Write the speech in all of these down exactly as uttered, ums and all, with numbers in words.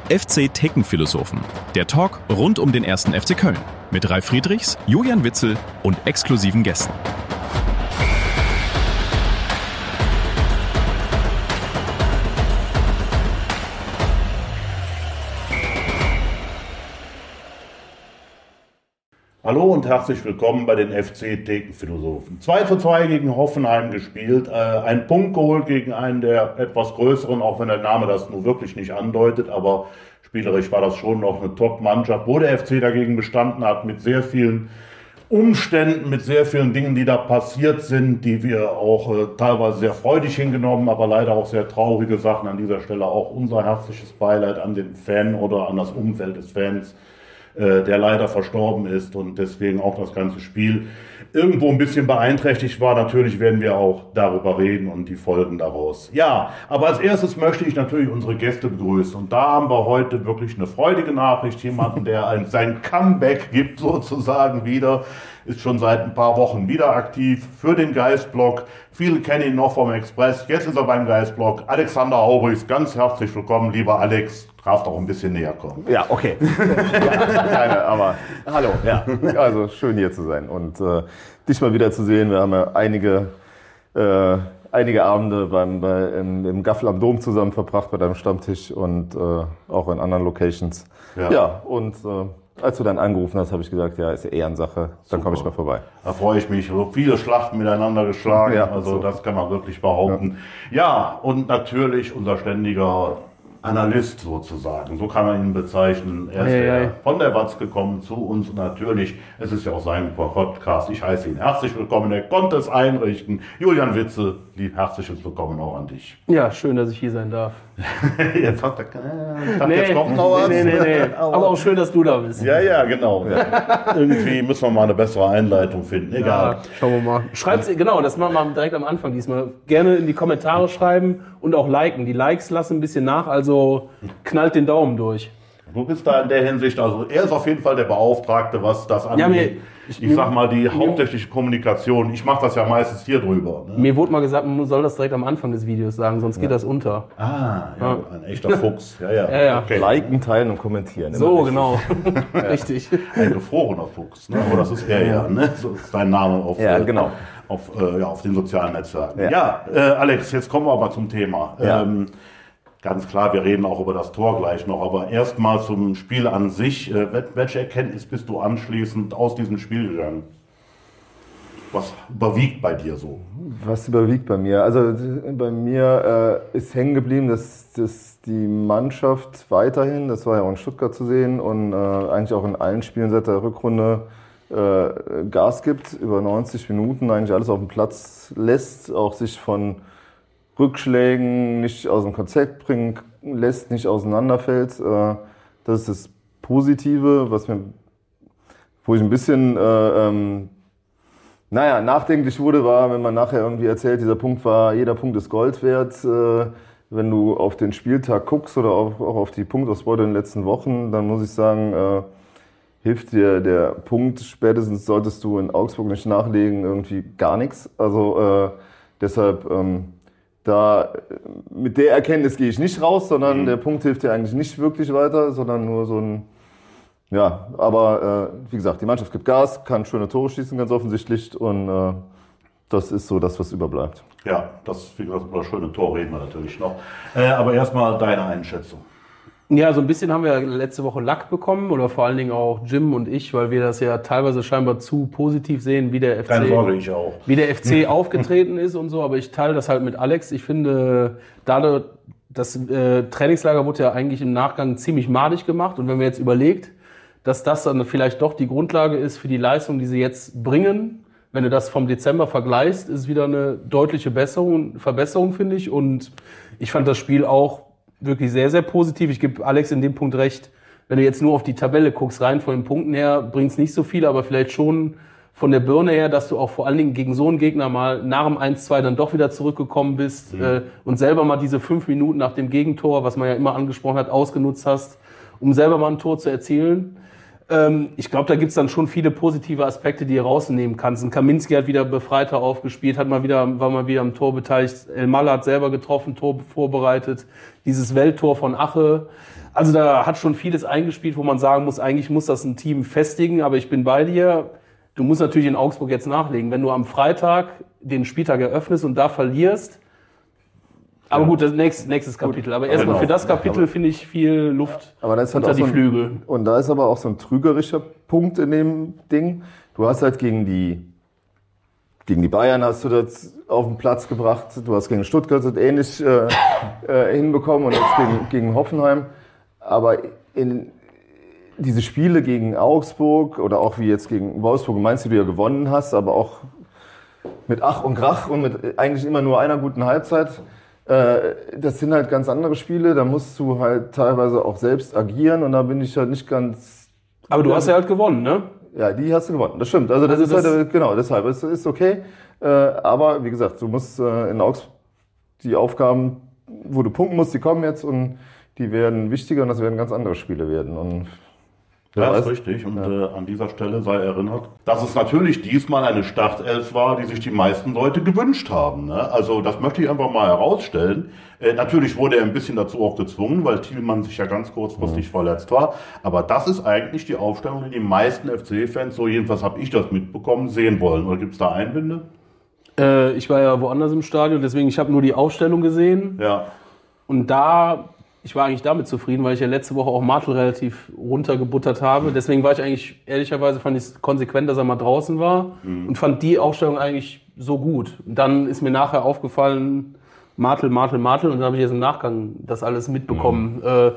F C Theken-Philosophen, der Talk rund um den ersten F C Köln mit Ralf Friedrichs, Julian Witzel und exklusiven Gästen. Hallo und herzlich willkommen bei den F C Theken-Philosophen. zwei zu zwei gegen Hoffenheim gespielt, äh, einen Punkt geholt gegen einen der etwas größeren, auch wenn der Name das nur wirklich nicht andeutet, aber spielerisch war das schon noch eine Top-Mannschaft, wo der F C dagegen bestanden hat mit sehr vielen Umständen, mit sehr vielen Dingen, die da passiert sind, die wir auch äh, teilweise sehr freudig hingenommen, aber leider auch sehr traurige Sachen. An dieser Stelle auch unser herzliches Beileid an den Fan oder an das Umfeld des Fans, der leider verstorben ist und deswegen auch das ganze Spiel irgendwo ein bisschen beeinträchtigt war. Natürlich werden wir auch darüber reden und die Folgen daraus. Ja, aber als erstes möchte ich natürlich unsere Gäste begrüßen und da haben wir heute wirklich eine freudige Nachricht. Jemanden, der ein, sein Comeback gibt sozusagen wieder, ist schon seit ein paar Wochen wieder aktiv für den Geistblog. Viele kennen ihn noch vom Express, jetzt ist er beim Geistblog. Alexander Aubrichs, ganz herzlich willkommen, lieber Alex. Darf doch ein bisschen näher kommen. Ja, okay. ja, keine, aber hallo. Ja, also schön hier zu sein und äh, dich mal wieder zu sehen. Wir haben ja einige, äh, einige Abende beim, bei, im, im Gaffel am Dom zusammen verbracht bei deinem Stammtisch und äh, auch in anderen Locations. Ja, ja und äh, als du dann angerufen hast, habe ich gesagt, ja, ist ja Ehrensache, dann komme ich mal vorbei. Da freue ich mich. So viele Schlachten miteinander geschlagen, ja, also so. Das kann man wirklich behaupten. Ja, ja, und natürlich unser ständiger Analyst sozusagen, so kann man ihn bezeichnen. Er ist hey, hey. von der Watz gekommen zu uns und natürlich, es ist ja auch sein Podcast, ich heiße ihn herzlich willkommen, er konnte es einrichten. Julian Witzel, lieb herzliches Willkommen auch an dich. Ja, schön, dass ich hier sein darf. Jetzt hat er, ich dachte, nee, jetzt kommt noch was. Nee, nee, nee. Aber auch schön, dass du da bist. Ja, ja, genau. Ja. Irgendwie müssen wir mal eine bessere Einleitung finden, egal. Ja, schauen wir mal. Schreibt's, genau, das machen wir direkt am Anfang diesmal. Gerne in die Kommentare schreiben und auch liken. Die Likes lassen ein bisschen nach, also knallt den Daumen durch. Du bist da in der Hinsicht, also er ist auf jeden Fall der Beauftragte, was das angeht. Ja, mir, ich, ich sag mal, die mir, hauptsächliche Kommunikation, ich mache das ja meistens hier drüber. Ne? Mir wurde mal gesagt, man soll das direkt am Anfang des Videos sagen, sonst ja. geht das unter. Ah, ja, ja. Ein echter Fuchs. Ja, ja. ja, ja. Okay. Liken, teilen und kommentieren. So, genau. ja. Richtig. Ein gefrorener Fuchs, ne? Aber das ist er ja, ne? So ist dein Name auf, ja, genau. auf, äh, ja, auf den sozialen Netzwerken. Ja, ja äh, Alex, jetzt kommen wir aber zum Thema. Ja. Ähm, Ganz klar, wir reden auch über das Tor gleich noch, aber erstmal zum Spiel an sich. Welche Erkenntnis bist du anschließend aus diesem Spiel gegangen? Was überwiegt bei dir so? Was überwiegt bei mir? Also bei mir äh, ist hängen geblieben, dass, dass die Mannschaft weiterhin, das war ja auch in Stuttgart zu sehen und äh, eigentlich auch in allen Spielen seit der Rückrunde äh, Gas gibt, über neunzig Minuten eigentlich alles auf den Platz lässt, auch sich von Rückschlägen nicht aus dem Konzept bringen lässt, nicht auseinanderfällt. Das ist das Positive, was mir, wo ich ein bisschen, äh, ähm, naja, nachdenklich wurde, war, wenn man nachher irgendwie erzählt, dieser Punkt war, jeder Punkt ist Gold wert. Äh, wenn du auf den Spieltag guckst oder auch, auch auf die Punktausbeute in den letzten Wochen, dann muss ich sagen, äh, hilft dir der Punkt, spätestens solltest du in Augsburg nicht nachlegen, irgendwie gar nichts. Also äh, deshalb... Ähm, Da, mit der Erkenntnis gehe ich nicht raus, sondern mhm. der Punkt hilft dir eigentlich nicht wirklich weiter, sondern nur so ein, ja, aber äh, wie gesagt, die Mannschaft gibt Gas, kann schöne Tore schießen, ganz offensichtlich und äh, das ist so das, was überbleibt. Ja, das, wie gesagt, über schöne Tore reden wir natürlich noch. Äh, aber erstmal deine Einschätzung. Ja, so ein bisschen haben wir letzte Woche Lack bekommen oder vor allen Dingen auch Jim und ich, weil wir das ja teilweise scheinbar zu positiv sehen, wie der F C, Keine Sorge, ich auch. Wie der F C aufgetreten ist und so. Aber ich teile das halt mit Alex. Ich finde, dadurch, das äh, Trainingslager wurde ja eigentlich im Nachgang ziemlich madig gemacht. Und wenn man jetzt überlegt, dass das dann vielleicht doch die Grundlage ist für die Leistung, die sie jetzt bringen, wenn du das vom Dezember vergleichst, ist es wieder eine deutliche Besserung, Verbesserung, finde ich. Und ich fand das Spiel auch wirklich sehr, sehr positiv. Ich gebe Alex in dem Punkt recht, wenn du jetzt nur auf die Tabelle guckst, rein von den Punkten her, bringt es nicht so viel, aber vielleicht schon von der Birne her, dass du auch vor allen Dingen gegen so einen Gegner mal nach dem eins zwei dann doch wieder zurückgekommen bist mhm. äh, und selber mal diese fünf Minuten nach dem Gegentor, was man ja immer angesprochen hat, ausgenutzt hast, um selber mal ein Tor zu erzielen. Ähm, ich glaube, da gibt's dann schon viele positive Aspekte, die ihr rausnehmen kannst. Und Kaminski hat wieder befreiter aufgespielt, hat mal wieder, war mal wieder am Tor beteiligt. Elmalle hat selber getroffen, Tor vorbereitet. Dieses Welttor von Ache. Also da hat schon vieles eingespielt, wo man sagen muss, eigentlich muss das ein Team festigen, aber ich bin bei dir. Du musst natürlich in Augsburg jetzt nachlegen. Wenn du am Freitag den Spieltag eröffnest und da verlierst, aber ja. gut, das nächste, nächstes Kapitel. Aber erstmal genau. für das Kapitel finde ich viel Luft aber das unter halt die so ein, Flügel. Und da ist aber auch so ein trügerischer Punkt in dem Ding. Du hast halt gegen die Gegen die Bayern hast du das auf den Platz gebracht. Du hast gegen Stuttgart das ähnlich äh, äh, hinbekommen und jetzt gegen, gegen Hoffenheim. Aber in diese Spiele gegen Augsburg oder auch wie jetzt gegen Wolfsburg, meinst du, die du ja gewonnen hast, aber auch mit Ach und Krach und mit eigentlich immer nur einer guten Halbzeit. Äh, das sind halt ganz andere Spiele. Da musst du halt teilweise auch selbst agieren und da bin ich halt nicht ganz... Aber du hast ja halt gewonnen, ne? Ja, die hast du gewonnen, das stimmt. Also das also ist das halt, genau, deshalb, es ist okay. Äh, aber wie gesagt, du musst äh, in Augsburg die Aufgaben, wo du punkten musst, die kommen jetzt und die werden wichtiger und das werden ganz andere Spiele werden. Und ja, das ist richtig. Und ja. äh, an dieser Stelle sei erinnert, dass es natürlich diesmal eine Startelf war, die sich die meisten Leute gewünscht haben. Ne? Also das möchte ich einfach mal herausstellen. Äh, natürlich wurde er ein bisschen dazu auch gezwungen, weil Thielmann sich ja ganz kurzfristig mhm. verletzt war. Aber das ist eigentlich die Aufstellung, die die meisten F C-Fans, so jedenfalls habe ich das mitbekommen, sehen wollen. Oder gibt es da Einwände? Äh, ich war ja woanders im Stadion, deswegen ich habe nur die Aufstellung gesehen. Ja. Und da... Ich war eigentlich damit zufrieden, weil ich ja letzte Woche auch Martel relativ runtergebuttert habe. Deswegen war ich eigentlich, ehrlicherweise fand ich es konsequent, dass er mal draußen war mhm. und fand die Aufstellung eigentlich so gut. Und dann ist mir nachher aufgefallen, Martel, Martel, Martel und dann habe ich jetzt im Nachgang das alles mitbekommen. Mhm. Äh,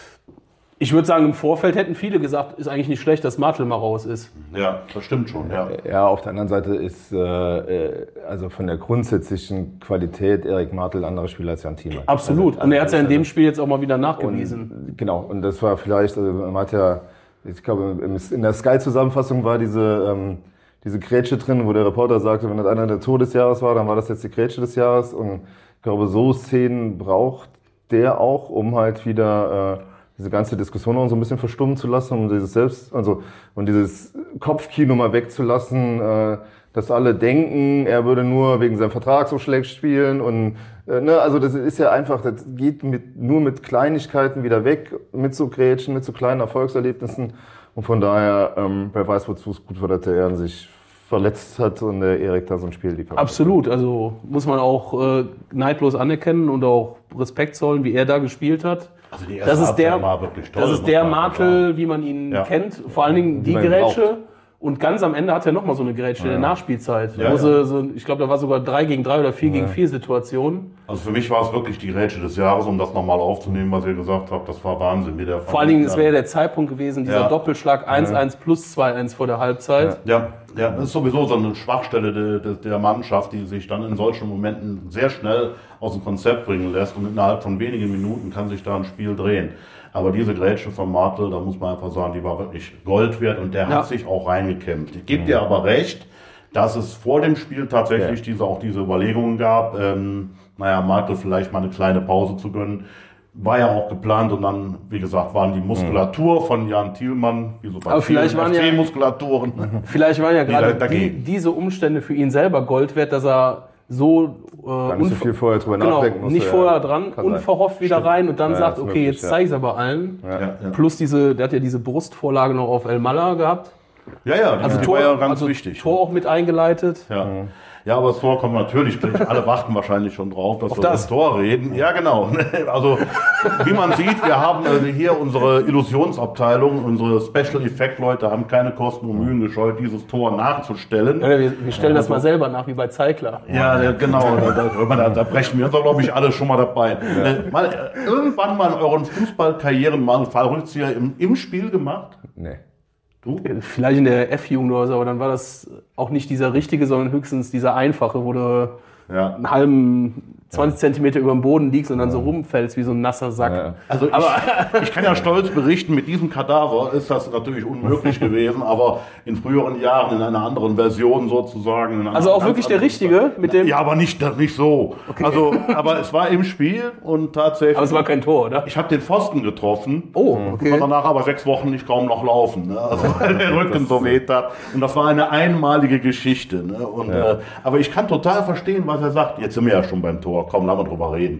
ich würde sagen, im Vorfeld hätten viele gesagt, ist eigentlich nicht schlecht, dass Martel mal raus ist. Ja, das stimmt schon. Ja, ja auf der anderen Seite ist äh, also von der grundsätzlichen Qualität Erik Martel ein anderer Spieler als Jan Thielmann. Absolut. Also, und er hat es ja in dem Spiel jetzt auch mal wieder nachgewiesen. Und, genau. Und das war vielleicht, also man hat ja, ich glaube, in der Sky-Zusammenfassung war diese ähm, diese Grätsche drin, wo der Reporter sagte, wenn das einer der Tor des Jahres war, dann war das jetzt die Grätsche des Jahres. Und ich glaube, so Szenen braucht der auch, um halt wieder äh, diese ganze Diskussion auch so ein bisschen verstummen zu lassen, um dieses Selbst, also und dieses Kopfkino mal wegzulassen, äh, dass alle denken, er würde nur wegen seinem Vertrag so schlecht spielen und äh, ne, also das ist ja einfach, das geht mit, nur mit Kleinigkeiten wieder weg, mit so Grätschen, mit so kleinen Erfolgserlebnissen und von daher, ähm, wer weiß, wozu es gut war, dass der Ehren sich verletzt hat und der Erik da so ein Spiel liefert. Absolut, also muss man auch äh, neidlos anerkennen und auch Respekt zollen, wie er da gespielt hat. Also die erste das ist der, war wirklich toll, das ist der Martel, wie man ihn ja. kennt. Vor allen Dingen die Grätsche. Und ganz am Ende hat er nochmal so eine Grätsche ja. in der Nachspielzeit. Ja, wo ja. So, ich glaube, da war sogar drei gegen drei oder vier ja. gegen vier Situation. Also für mich war es wirklich die Grätsche des Jahres, um das nochmal aufzunehmen, was ihr gesagt habt. Das war Wahnsinn. Wie der Vor allen Dingen, es wäre der Zeitpunkt gewesen, dieser ja. Doppelschlag eins eins ja. plus zwei eins vor der Halbzeit. Ja. ja, das ist sowieso so eine Schwachstelle der, der, der Mannschaft, die sich dann in solchen Momenten sehr schnell aus dem Konzept bringen lässt. Und innerhalb von wenigen Minuten kann sich da ein Spiel drehen. Aber diese Grätsche von Martel, da muss man einfach sagen, die war wirklich Gold wert und der ja. hat sich auch reingekämpft. Ich gebe mhm. dir aber recht, dass es vor dem Spiel tatsächlich ja. diese, auch diese Überlegungen gab, ähm, naja, Martel vielleicht mal eine kleine Pause zu gönnen. War ja auch geplant und dann, wie gesagt, waren die Muskulatur mhm. von Jan Thielmann, wie so bei aber vielleicht waren ja, Muskulaturen. Vielleicht waren ja gerade die, diese Umstände für ihn selber Gold wert, dass er so äh, nicht so viel vorher drüber genau, nachdenken musste, nicht vorher ja. dran, unverhofft wieder Stimmt. rein und dann ja, sagt, okay, möglich, jetzt ja. zeige ich es aber allen. Ja. Ja. Plus diese, der hat ja diese Brustvorlage noch auf El Mala gehabt. Ja, ja, die, also die Tor, war ja ganz also wichtig. Tor auch mit eingeleitet. Ja. Mhm. Ja, aber das Tor kommt natürlich gleich. Alle warten wahrscheinlich schon drauf, dass auf wir das. das Tor reden. Ja, genau. Also, wie man sieht, wir haben also hier unsere Illusionsabteilung, unsere Special Effect Leute haben keine Kosten und Mühen gescheut, dieses Tor nachzustellen. Ja, wir, wir stellen ja, das also, mal selber nach, wie bei Zeigler. Ja, genau. Da, da, da brechen wir uns, glaube ich, alle schon mal dabei. Ja. Äh, mal, äh, irgendwann mal in euren Fußballkarrieren mal einen Fallrückzieher im, im Spiel gemacht? Nee. Du? Vielleicht in der F-Jugend oder so, aber dann war das auch nicht dieser richtige, sondern höchstens dieser einfache, wo du ja. einen halben zwanzig Zentimeter über dem Boden liegst und dann so rumfällst wie so ein nasser Sack. Ja. Also ich, aber ich kann ja stolz berichten, mit diesem Kadaver ist das natürlich unmöglich gewesen, aber in früheren Jahren in einer anderen Version sozusagen. In einer also auch wirklich der richtige? Mit dem ja, aber nicht, nicht so. Okay. Also, aber es war im Spiel und tatsächlich... Aber es war kein Tor, oder? Ich habe den Pfosten getroffen. Oh, okay. Und danach aber sechs Wochen nicht kaum noch laufen. Ne? Also weil der Rücken so weht hat. Und das war eine einmalige Geschichte. Ne? Und, ja. äh, aber ich kann total verstehen, was er sagt. Jetzt sind wir ja schon beim Tor. Komm, lass mal drüber reden.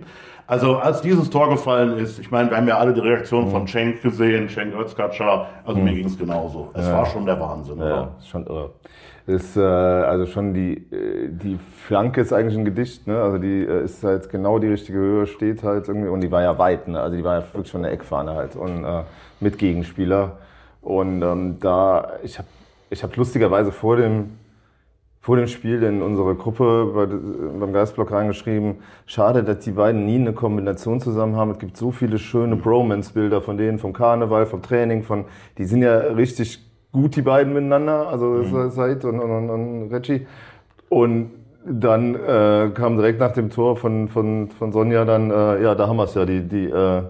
Also als dieses Tor gefallen ist, ich meine, wir haben ja alle die Reaktion von Cenk gesehen, Cenk Özkacar, also mir ging es genauso. Es ja. war schon der Wahnsinn. Ja, oder? ist schon irre. Ist, äh, also schon die, die Flanke ist eigentlich ein Gedicht, ne? Also die äh, ist halt genau die richtige Höhe, steht halt irgendwie und die war ja weit, ne? Also die war ja wirklich von der Eckfahne halt und äh, mit Gegenspieler. Und ähm, da, ich habe ich hab lustigerweise vor dem vor dem Spiel in unsere Gruppe bei, beim Geistblock reingeschrieben, schade, dass die beiden nie eine Kombination zusammen haben. Es gibt so viele schöne Bromance-Bilder von denen, vom Karneval, vom Training, von, die sind ja richtig gut, die beiden miteinander, also mhm. Said und, und, und Reggie. Und dann äh, kam direkt nach dem Tor von, von, von Sonja dann, äh, ja, da haben wir es ja, die, die,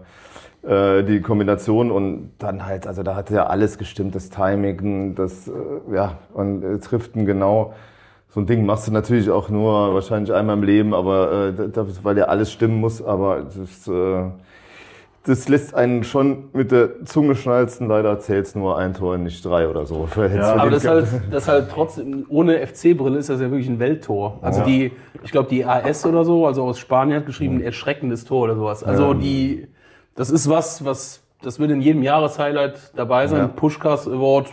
äh, die Kombination und dann halt, also da hat ja alles gestimmt, das Timing, das, äh, ja, und äh, trifft ihn genau. So ein Ding machst du natürlich auch nur wahrscheinlich einmal im Leben, aber äh, das, weil ja alles stimmen muss, aber das, äh, das lässt einen schon mit der Zunge schnalzen. Leider zählt's nur ein Tor, nicht drei oder so. Ja, aber das halt, das halt trotzdem, ohne F C-Brille ist das ja wirklich ein Welttor. Also ja. die, ich glaube die A S oder so, also aus Spanien hat geschrieben, ein erschreckendes Tor oder sowas. Also die, das ist was, was, das wird in jedem Jahreshighlight dabei sein. Ja. Puskás Award.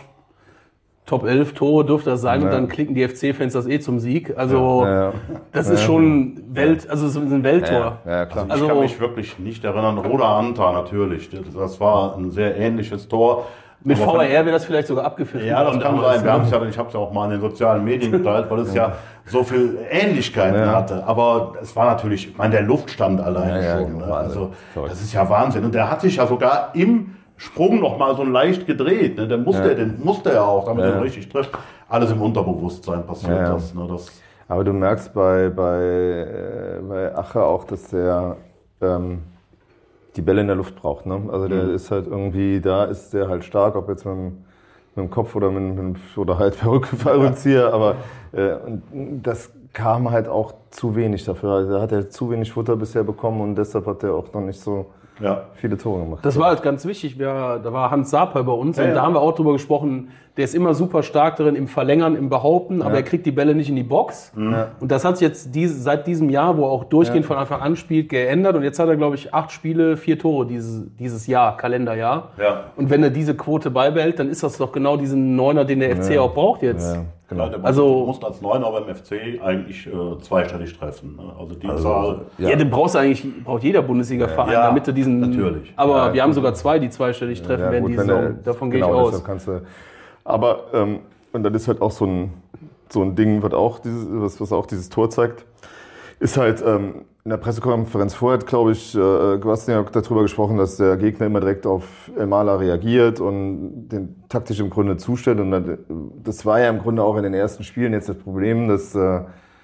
Top elf Tore dürfte das sein ja. und dann klicken die F C-Fans das eh zum Sieg. Also ja, ja. das ist ja. schon Welt, also es ist ein Welttor. Ja, ja, klar. Also ich kann mich wirklich nicht erinnern. Roda Anta natürlich, das war ein sehr ähnliches Tor. Mit aber V R wäre das vielleicht sogar abgefilmt. Ja, das kann sein. Wir haben's ja, ich habe es ja auch mal in den sozialen Medien geteilt, weil es ja, ja so viel Ähnlichkeiten ja. hatte. Aber es war natürlich, ich meine, der Luftstand alleine ja, schon. Ja, ne? Also das ist ja Wahnsinn. Und der hat sich ja sogar im Sprung noch mal so leicht gedreht, ne? Den musste, ja. den musste er auch, damit ja. er richtig trifft. Alles im Unterbewusstsein passiert ja, ja. das, ne? das. Aber du merkst bei, bei, äh, bei Ache auch, dass der ähm, die Bälle in der Luft braucht. Ne? Also der mhm. ist halt irgendwie, da ist der halt stark, ob jetzt mit dem, mit dem Kopf oder, mit, mit, oder halt per Rückzieher, ja. aber äh, das kam halt auch zu wenig dafür. Also da hat er zu wenig Futter bisher bekommen und deshalb hat er auch noch nicht so ja. viele Tore gemacht. Das war halt ganz wichtig. Wir, da war Hans Saper bei uns ja, und ja. da haben wir auch drüber gesprochen, der ist immer super stark darin im Verlängern, im Behaupten, ja. aber er kriegt die Bälle nicht in die Box. Ja. Und das hat sich jetzt diese, seit diesem Jahr, wo er auch durchgehend ja. von Anfang an spielt, geändert. Und jetzt hat er, glaube ich, acht Spiele, vier Tore dieses, dieses Jahr, Kalenderjahr. Ja. Und wenn er diese Quote beibehält, dann ist das doch genau diesen Neuner, den der F C ja. auch braucht jetzt. Ja. Genau. Ja, also du musst als Neuner beim F C eigentlich äh, zweistellig treffen. Ne? Also die also, Zahl. Ja, ja den brauchst du eigentlich, braucht jeder Bundesliga-Verein, ja, damit du diesen. Natürlich. Aber ja, wir haben sogar zwei, die zweistellig treffen, ja, werden die Saison. Davon gehe genau, ich aus. Kannst du, aber ähm, und dann ist halt auch so ein so ein Ding, was auch dieses, was, was auch dieses Tor zeigt, ist halt ähm, in der Pressekonferenz vorher, glaube ich, äh, Kwasniok darüber gesprochen, dass der Gegner immer direkt auf Elmalah reagiert und den taktisch im Grunde zustellt. Und dann, das war ja im Grunde auch in den ersten Spielen jetzt das Problem, dass, äh,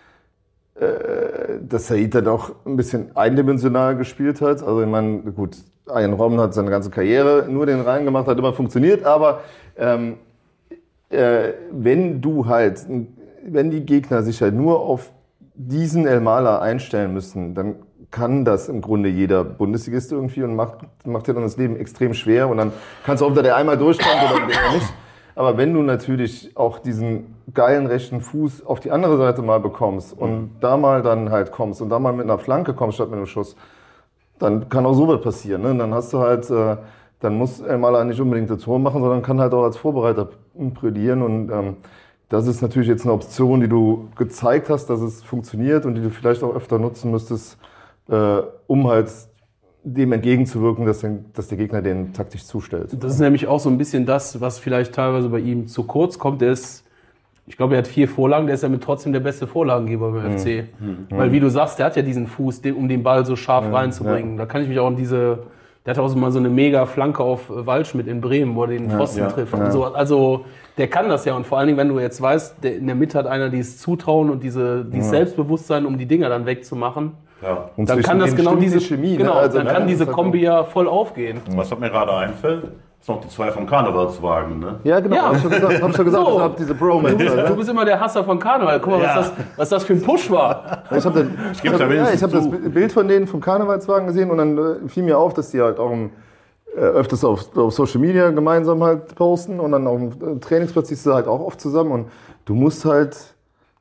dass Said dann auch ein bisschen eindimensional gespielt hat. Also ich meine, gut, Arjen Robben hat seine ganze Karriere nur den Reihen gemacht, hat immer funktioniert, aber ähm, äh, wenn du halt, wenn die Gegner sich halt nur auf diesen Elmalah einstellen müssen, dann kann das im Grunde jeder Bundesligist irgendwie und macht, macht dir dann das Leben extrem schwer und dann kannst du auch, ob der einmal durchkommt oder nicht. Aber wenn du natürlich auch diesen geilen rechten Fuß auf die andere Seite mal bekommst und da mal dann halt kommst und da mal mit einer Flanke kommst statt mit einem Schuss, dann kann auch sowas passieren. Ne? Dann hast du halt, äh, dann muss Elmalah nicht unbedingt das Tor machen, sondern kann halt auch als Vorbereiter brillieren und ähm, das ist natürlich jetzt eine Option, die du gezeigt hast, dass es funktioniert und die du vielleicht auch öfter nutzen müsstest, äh, um halt dem entgegenzuwirken, dass, den, dass der Gegner den taktisch zustellt. Das ist nämlich auch so ein bisschen das, was vielleicht teilweise bei ihm zu kurz kommt. Der ist, ich glaube, er hat vier Vorlagen, der ist ja mit trotzdem der beste Vorlagengeber beim mhm. F C. Mhm. Weil wie du sagst, der hat ja diesen Fuß, um den Ball so scharf mhm. reinzubringen. Ja. Da kann ich mich auch an diese... Der hat auch so mal so eine mega Flanke auf Waldschmidt in Bremen, wo er den Pfosten ja, trifft. Ja. Und so. Also der kann das ja. Und vor allen Dingen, wenn du jetzt weißt, der, in der Mitte hat einer dieses Zutrauen und diese, dieses ja. Selbstbewusstsein, um die Dinger dann wegzumachen. Ja. Und dann kann das genau diese Chemie, genau, ne? also, dann kann ja, diese Kombi ja voll aufgehen. Was mir gerade einfällt, ist noch die zwei vom Karnevalswagen, ne? Ja, genau. Ja. Hab ich schon gesagt, hab schon gesagt so. hab diese Bromance. Du, bist, du bist immer der Hasser von Karneval. Guck mal, ja. was, das, was das für ein Push war. Ich habe das, ich hab, ja, ich hab das Bild von denen vom Karnevalswagen gesehen und dann äh, fiel mir auf, dass die halt auch im öfters auf, auf Social Media gemeinsam halt posten und dann auf dem Trainingsplatz siehst du halt auch oft zusammen und du musst halt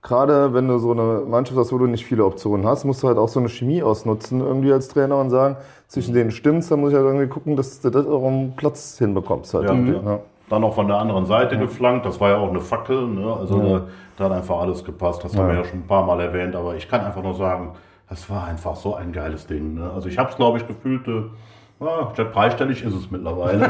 gerade wenn du so eine Mannschaft hast, wo du nicht viele Optionen hast, musst du halt auch so eine Chemie ausnutzen irgendwie als Trainer und sagen, zwischen denen stimmt's, dann muss ich halt irgendwie gucken, dass du das auch am Platz hinbekommst. Halt Ja, irgendwie. ja. Ja. Dann noch von der anderen Seite geflankt, das war ja auch eine Fackel, ne? Also Ja. da, da hat einfach alles gepasst, das haben wir ja schon ein paar Mal erwähnt, aber ich kann einfach nur sagen, das war einfach so ein geiles Ding. Ne? Also ich habe es, glaube ich, gefühlt, äh, ja, statt dreistellig ist es mittlerweile.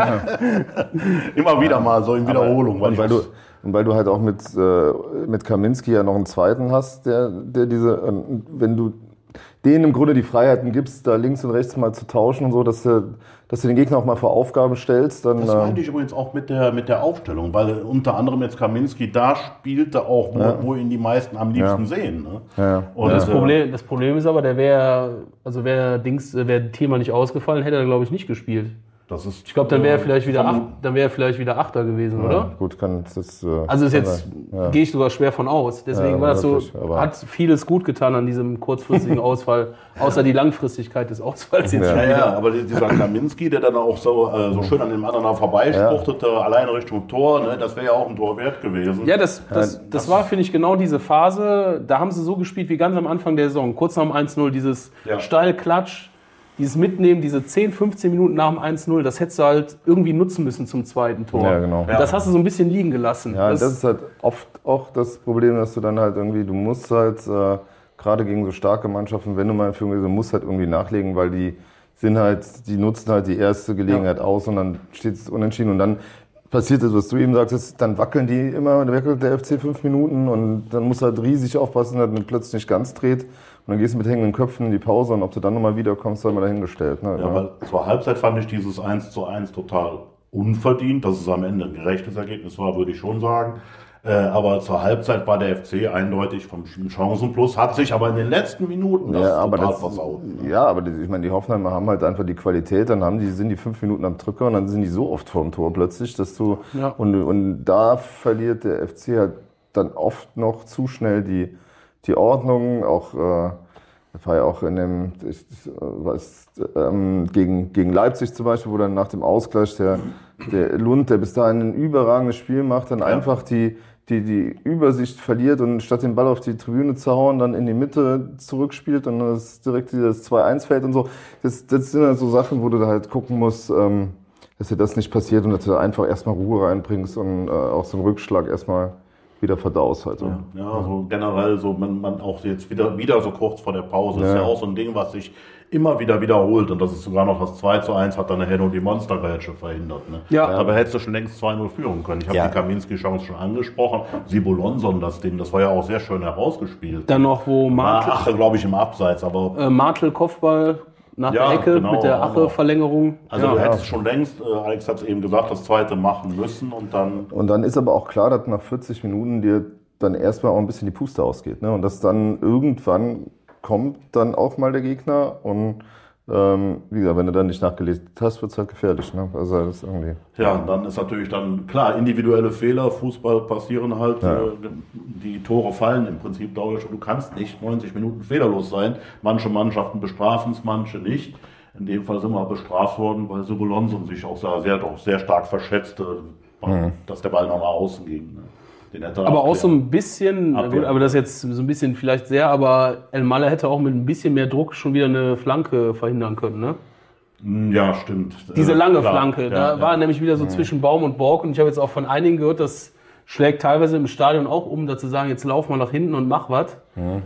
Immer wieder mal so in Wiederholung. Aber, Weil und, weil ich du, und weil du halt auch mit, äh, mit Kaminski ja noch einen zweiten hast, der, der diese, äh, wenn du denen im Grunde die Freiheiten gibst, da links und rechts mal zu tauschen und so, dass du, dass du den Gegner auch mal vor Aufgaben stellst, dann... Das meinte ich übrigens auch mit der, mit der Aufstellung, weil unter anderem jetzt Kaminski da spielte auch, wo, Ja. wo ihn die meisten am liebsten Ja. sehen. Ne? Ja. Und Das äh, Problem, das Problem ist aber, der wäre, also wäre Dings, wäre Thema nicht ausgefallen, hätte er, glaube ich, nicht gespielt. das ist, Ich glaube, dann wäre er äh, vielleicht wieder von- acht, dann wäre er vielleicht wieder Achter gewesen, Ja, oder? gut, kann das... Äh, Also ist kann jetzt, sein. Ja. gehe ich sogar schwer von aus. Deswegen Ja, war das so, wirklich, aber- hat vieles gut getan an diesem kurzfristigen Ausfall, außer die Langfristigkeit des Ausfalls jetzt Ja. schon Ja, wieder. ja, aber dieser Kaminski, der dann auch so, äh, so schön an dem anderen vorbeispruchtete, alleine Richtung Tor, ne, das wäre ja auch ein Tor wert gewesen. Ja, das, das, das war, finde ich, genau diese Phase, da haben sie so gespielt wie ganz am Anfang der Saison. Kurz nach dem eins null, dieses Ja. Steil-Klatsch, dieses Mitnehmen, diese zehn, fünfzehn Minuten nach dem eins null, das hättest du halt irgendwie nutzen müssen zum zweiten Tor. Ja, genau. Und das hast du so ein bisschen liegen gelassen. Ja, das, das ist halt oft auch das Problem, dass du dann halt irgendwie, du musst halt, äh, gerade gegen so starke Mannschaften, wenn du mal in Führung gehst, du musst halt irgendwie nachlegen, weil die sind halt, die nutzen halt die erste Gelegenheit aus und dann steht es unentschieden und dann passiert das, was du eben sagst, dann wackeln die immer, dann wackelt der F C fünf Minuten und dann musst du halt riesig aufpassen, dass man plötzlich nicht ganz dreht. Und dann gehst du mit hängenden Köpfen in die Pause und ob du dann nochmal wiederkommst, sei mal dahingestellt. Ne? Ja, weil zur Halbzeit fand ich dieses eins zu eins total unverdient. Dass es am Ende ein gerechtes Ergebnis war, würde ich schon sagen. Äh, aber zur Halbzeit war der F C eindeutig vom Chancenplus, hat sich aber in den letzten Minuten das Ja, aber total das, versaut. Ne? ja, aber die, ich meine, die Hoffenheimer haben halt einfach die Qualität, dann haben die, sind die fünf Minuten am Drücker und dann sind die so oft vorm Tor plötzlich, dass du, Ja. und, und da verliert der F C halt dann oft noch zu schnell die, die Ordnung, auch, äh, das war ja auch in dem, ich, was, ähm, gegen, gegen Leipzig zum Beispiel, wo dann nach dem Ausgleich der, der Lund, der bis dahin ein überragendes Spiel macht, dann einfach die, die die Übersicht verliert und statt den Ball auf die Tribüne zu hauen, dann in die Mitte zurückspielt und das direkt das zwei eins fällt und so. Das, das sind halt so Sachen, wo du da halt gucken musst, ähm, dass dir das nicht passiert und dass du da einfach erstmal Ruhe reinbringst und äh, auch so einen Rückschlag erstmal wieder verdaust halt. So. Ja, ja, so generell so, man, man auch jetzt wieder, wieder so kurz vor der Pause, Ja. ist ja auch so ein Ding, was sich immer wieder wiederholt und das ist sogar noch das zwei zu eins, hat dann nachher nur die Monstergrätsche verhindert. Ne? Ja. Dabei hättest du schon längst zwei null führen können. Ich habe Ja. die Kaminski-Chance schon angesprochen. Sibulonson, das Ding, das war ja auch sehr schön herausgespielt. Dann noch, wo War Martel, Ache, glaube ich, im Abseits, aber äh, Martel Kopfball nach Ja, der Ecke genau, mit der aber- Ache-Verlängerung. also ja. du hättest schon längst, äh, Alex hat es eben gesagt, das zweite machen müssen und dann Und dann ist aber auch klar, dass nach vierzig Minuten dir dann erstmal auch ein bisschen die Puste ausgeht. Ne? Und dass dann irgendwann kommt dann auch mal der Gegner und ähm, wie gesagt, wenn du dann nicht nachgelesen hast, wird es halt gefährlich. Ne? Also das ist irgendwie. Ja, und dann ist natürlich dann, klar, individuelle Fehler, Fußball passieren halt, Ja. äh, die Tore fallen im Prinzip dadurch und du kannst nicht neunzig Minuten fehlerlos sein. Manche Mannschaften bestrafen es, manche nicht. In dem Fall sind wir bestraft worden, weil Sibulonson sich auch sehr, sehr, doch sehr stark verschätzte, Mhm. dass der Ball nochmal außen ging. Ne? Den hätte er Aber auch so abklären. ein bisschen, na Abwehr. gut, aber das ist jetzt so ein bisschen vielleicht sehr, aber El Malle hätte auch mit ein bisschen mehr Druck schon wieder eine Flanke verhindern können, ne? Ja, stimmt. Diese Äh, lange klar. Flanke, Ja, da ja. war nämlich wieder so zwischen Baum und Borg und ich habe jetzt auch von einigen gehört, das schlägt teilweise im Stadion auch um, dazu sagen, jetzt lauf mal nach hinten und mach was.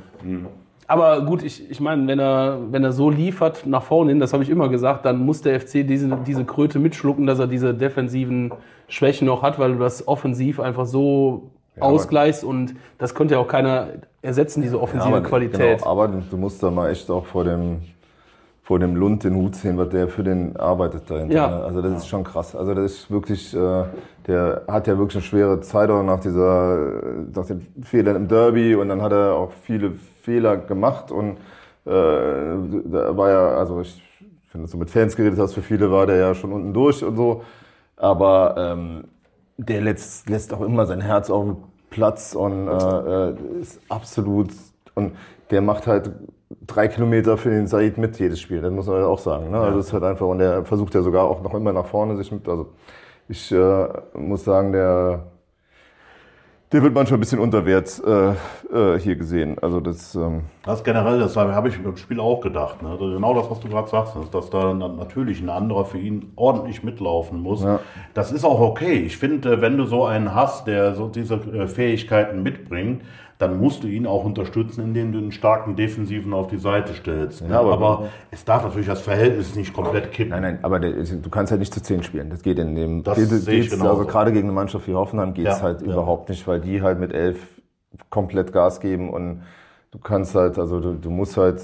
Aber gut, ich, ich meine, wenn er, wenn er so liefert nach vorne hin, das habe ich immer gesagt, dann muss der F C diese, diese Kröte mitschlucken, dass er diese defensiven Schwächen noch hat, weil du das offensiv einfach so ausgleichst und das könnte ja auch keiner ersetzen, diese offensive aber, Qualität. Genau, aber du musst da mal echt auch vor dem, vor dem Lund den Hut sehen, was der für den arbeitet dahinter. Ja. Ne? Also das ist schon krass. Also das ist wirklich, äh, der hat ja wirklich eine schwere Zeit auch nach dieser, nach den Fehlern im Derby und dann hat er auch viele Fehler gemacht und äh, da war ja, also ich finde, so mit Fans geredet hast, für viele war der ja schon unten durch und so, aber ähm, der lässt, lässt auch immer sein Herz auf den Platz und äh, ist absolut, und der macht halt drei Kilometer für den Said mit jedes Spiel, das muss man ja auch sagen. Ne? Also das ist halt einfach, und der versucht ja sogar auch noch immer nach vorne sich mit, also ich äh, muss sagen, der der wird manchmal ein bisschen unter Wert äh, äh, hier gesehen. Also das, ähm das generell, das habe ich im Spiel auch gedacht. Ne? Genau das, was du gerade sagst, ist, dass da natürlich ein anderer für ihn ordentlich mitlaufen muss. Ja. Das ist auch okay. Ich finde, wenn du so einen hast, der so diese Fähigkeiten mitbringt, dann musst du ihn auch unterstützen, indem du einen starken Defensiven auf die Seite stellst. Ja, aber, aber es darf natürlich das Verhältnis nicht komplett kippen. Nein, nein, aber der, du kannst halt nicht zu zehn spielen. Das geht in dem. Das geht, sehe ich genauso. Also gerade gegen eine Mannschaft wie Hoffenheim geht es ja, halt ja. überhaupt nicht, weil die halt mit elf komplett Gas geben und du kannst halt, also du, du musst halt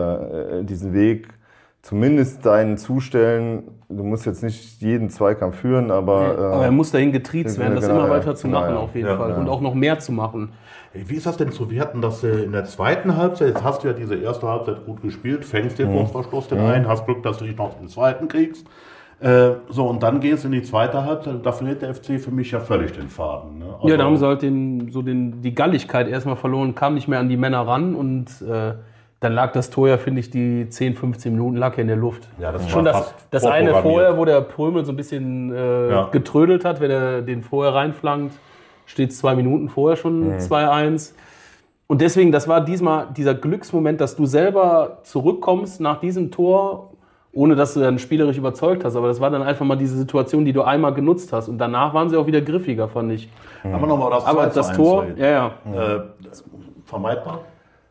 äh, diesen Weg zumindest deinen zustellen. Du musst jetzt nicht jeden Zweikampf führen, aber... Äh, aber er muss dahin getriezt werden, das genau, immer weiter zu machen, ja, auf jeden ja, Fall. Ja. Und auch noch mehr zu machen. Wie ist das denn so? Wir hatten das in der zweiten Halbzeit, jetzt hast du ja diese erste Halbzeit gut gespielt, fängst dir kurz vor Schluss den mhm. ein, hast Glück, dass du dich noch den zweiten kriegst. Äh, so, und dann gehst du in die zweite Halbzeit, da verliert der F C für mich ja völlig den Faden. Ne? Also ja, da haben sie halt den, so den, die Galligkeit erstmal verloren, kam nicht mehr an die Männer ran und äh, dann lag das Tor ja, finde ich, die zehn, fünfzehn Minuten lag ja in der Luft. Ja, das Schon war das, das eine vorher, wo der Prömel so ein bisschen äh, ja. getrödelt hat, wenn er den vorher reinflankt, steht es zwei Minuten vorher schon mhm. zwei eins. Und deswegen, das war diesmal dieser Glücksmoment, dass du selber zurückkommst nach diesem Tor, ohne dass du dann spielerisch überzeugt hast. Aber das war dann einfach mal diese Situation, die du einmal genutzt hast. Und danach waren sie auch wieder griffiger, fand ich. Mhm. Aber nochmal das, Aber das Tor, ja, ja. Äh, vermeidbar?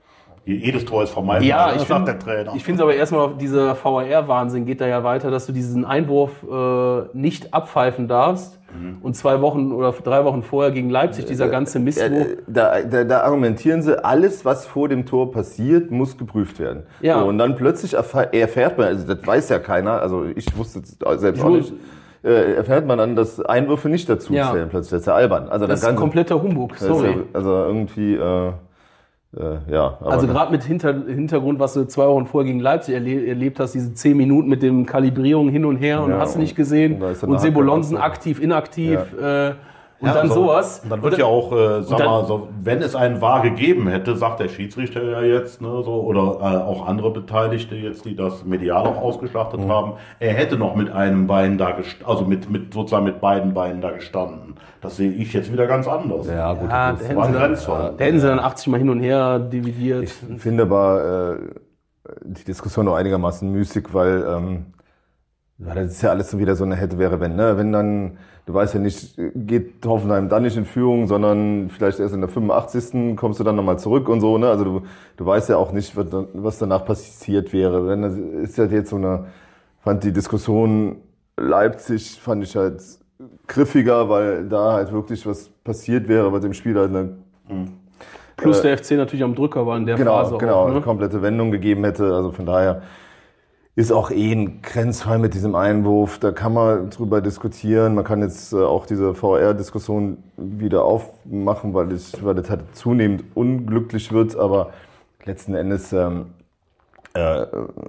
Jedes Tor ist vermeidbar. Ja, ich finde ich finde es aber erstmal, dieser V A R-Wahnsinn geht da ja weiter, dass du diesen Einwurf äh, nicht abpfeifen darfst. Mhm. Und zwei Wochen oder drei Wochen vorher gegen Leipzig, dieser ganze Misswurf. Da, da, da argumentieren sie, alles, was vor dem Tor passiert, muss geprüft werden. Ja. So, und dann plötzlich erfährt man, also das weiß ja keiner, also ich wusste es selbst ich auch nicht, äh, erfährt man dann, dass Einwürfe nicht dazu zählen. Ja. Plötzlich, das ist ja albern. Also das, das ist ein kompletter Humbug, sorry. Ja, also irgendwie... Äh, Äh, ja, aber also gerade mit Hinter, Hintergrund, was du zwei Wochen vorher gegen Leipzig erle erlebt hast, diese zehn Minuten mit dem Kalibrierung hin und her und ja, hast du nicht gesehen und, und Sebolonsen aktiv, inaktiv ja. äh, und ja, dann also, sowas. Und dann wird und dann, ja auch, äh, sag dann, mal, so, wenn es einen V A R gegeben hätte, sagt der Schiedsrichter ja jetzt, ne, so, oder äh, auch andere Beteiligte jetzt, die das medial auch ausgeschlachtet mhm. haben, er hätte noch mit einem Bein da, also mit, mit sozusagen mit beiden Beinen da gestanden. Das sehe ich jetzt wieder ganz anders. Ja, gut, ja, das da war ein Grenzfall. Da hätten sie dann achtzig Mal hin und her dividiert. Ich finde aber äh, die Diskussion noch einigermaßen müßig, weil ähm, das ist ja alles so wieder so eine hätte, wäre, wenn. Ne? Wenn dann, du weißt ja nicht, geht Hoffenheim dann nicht in Führung, sondern vielleicht erst in der fünfundachtzigsten kommst du dann nochmal zurück und so. Ne? Also du, du weißt ja auch nicht, was danach passiert wäre. Wenn das ist ja jetzt so eine, fand die Diskussion Leipzig, fand ich halt griffiger, weil da halt wirklich was passiert wäre, was dem Spiel halt eine... Plus äh, der F C natürlich am Drücker war in der genau, Phase Genau, auch, ne? Eine komplette Wendung gegeben hätte. Also von daher ist auch eh ein Grenzfall mit diesem Einwurf. Da kann man drüber diskutieren. Man kann jetzt äh, auch diese V A R-Diskussion wieder aufmachen, weil das, weil das halt zunehmend unglücklich wird. Aber letzten Endes... Ähm, äh,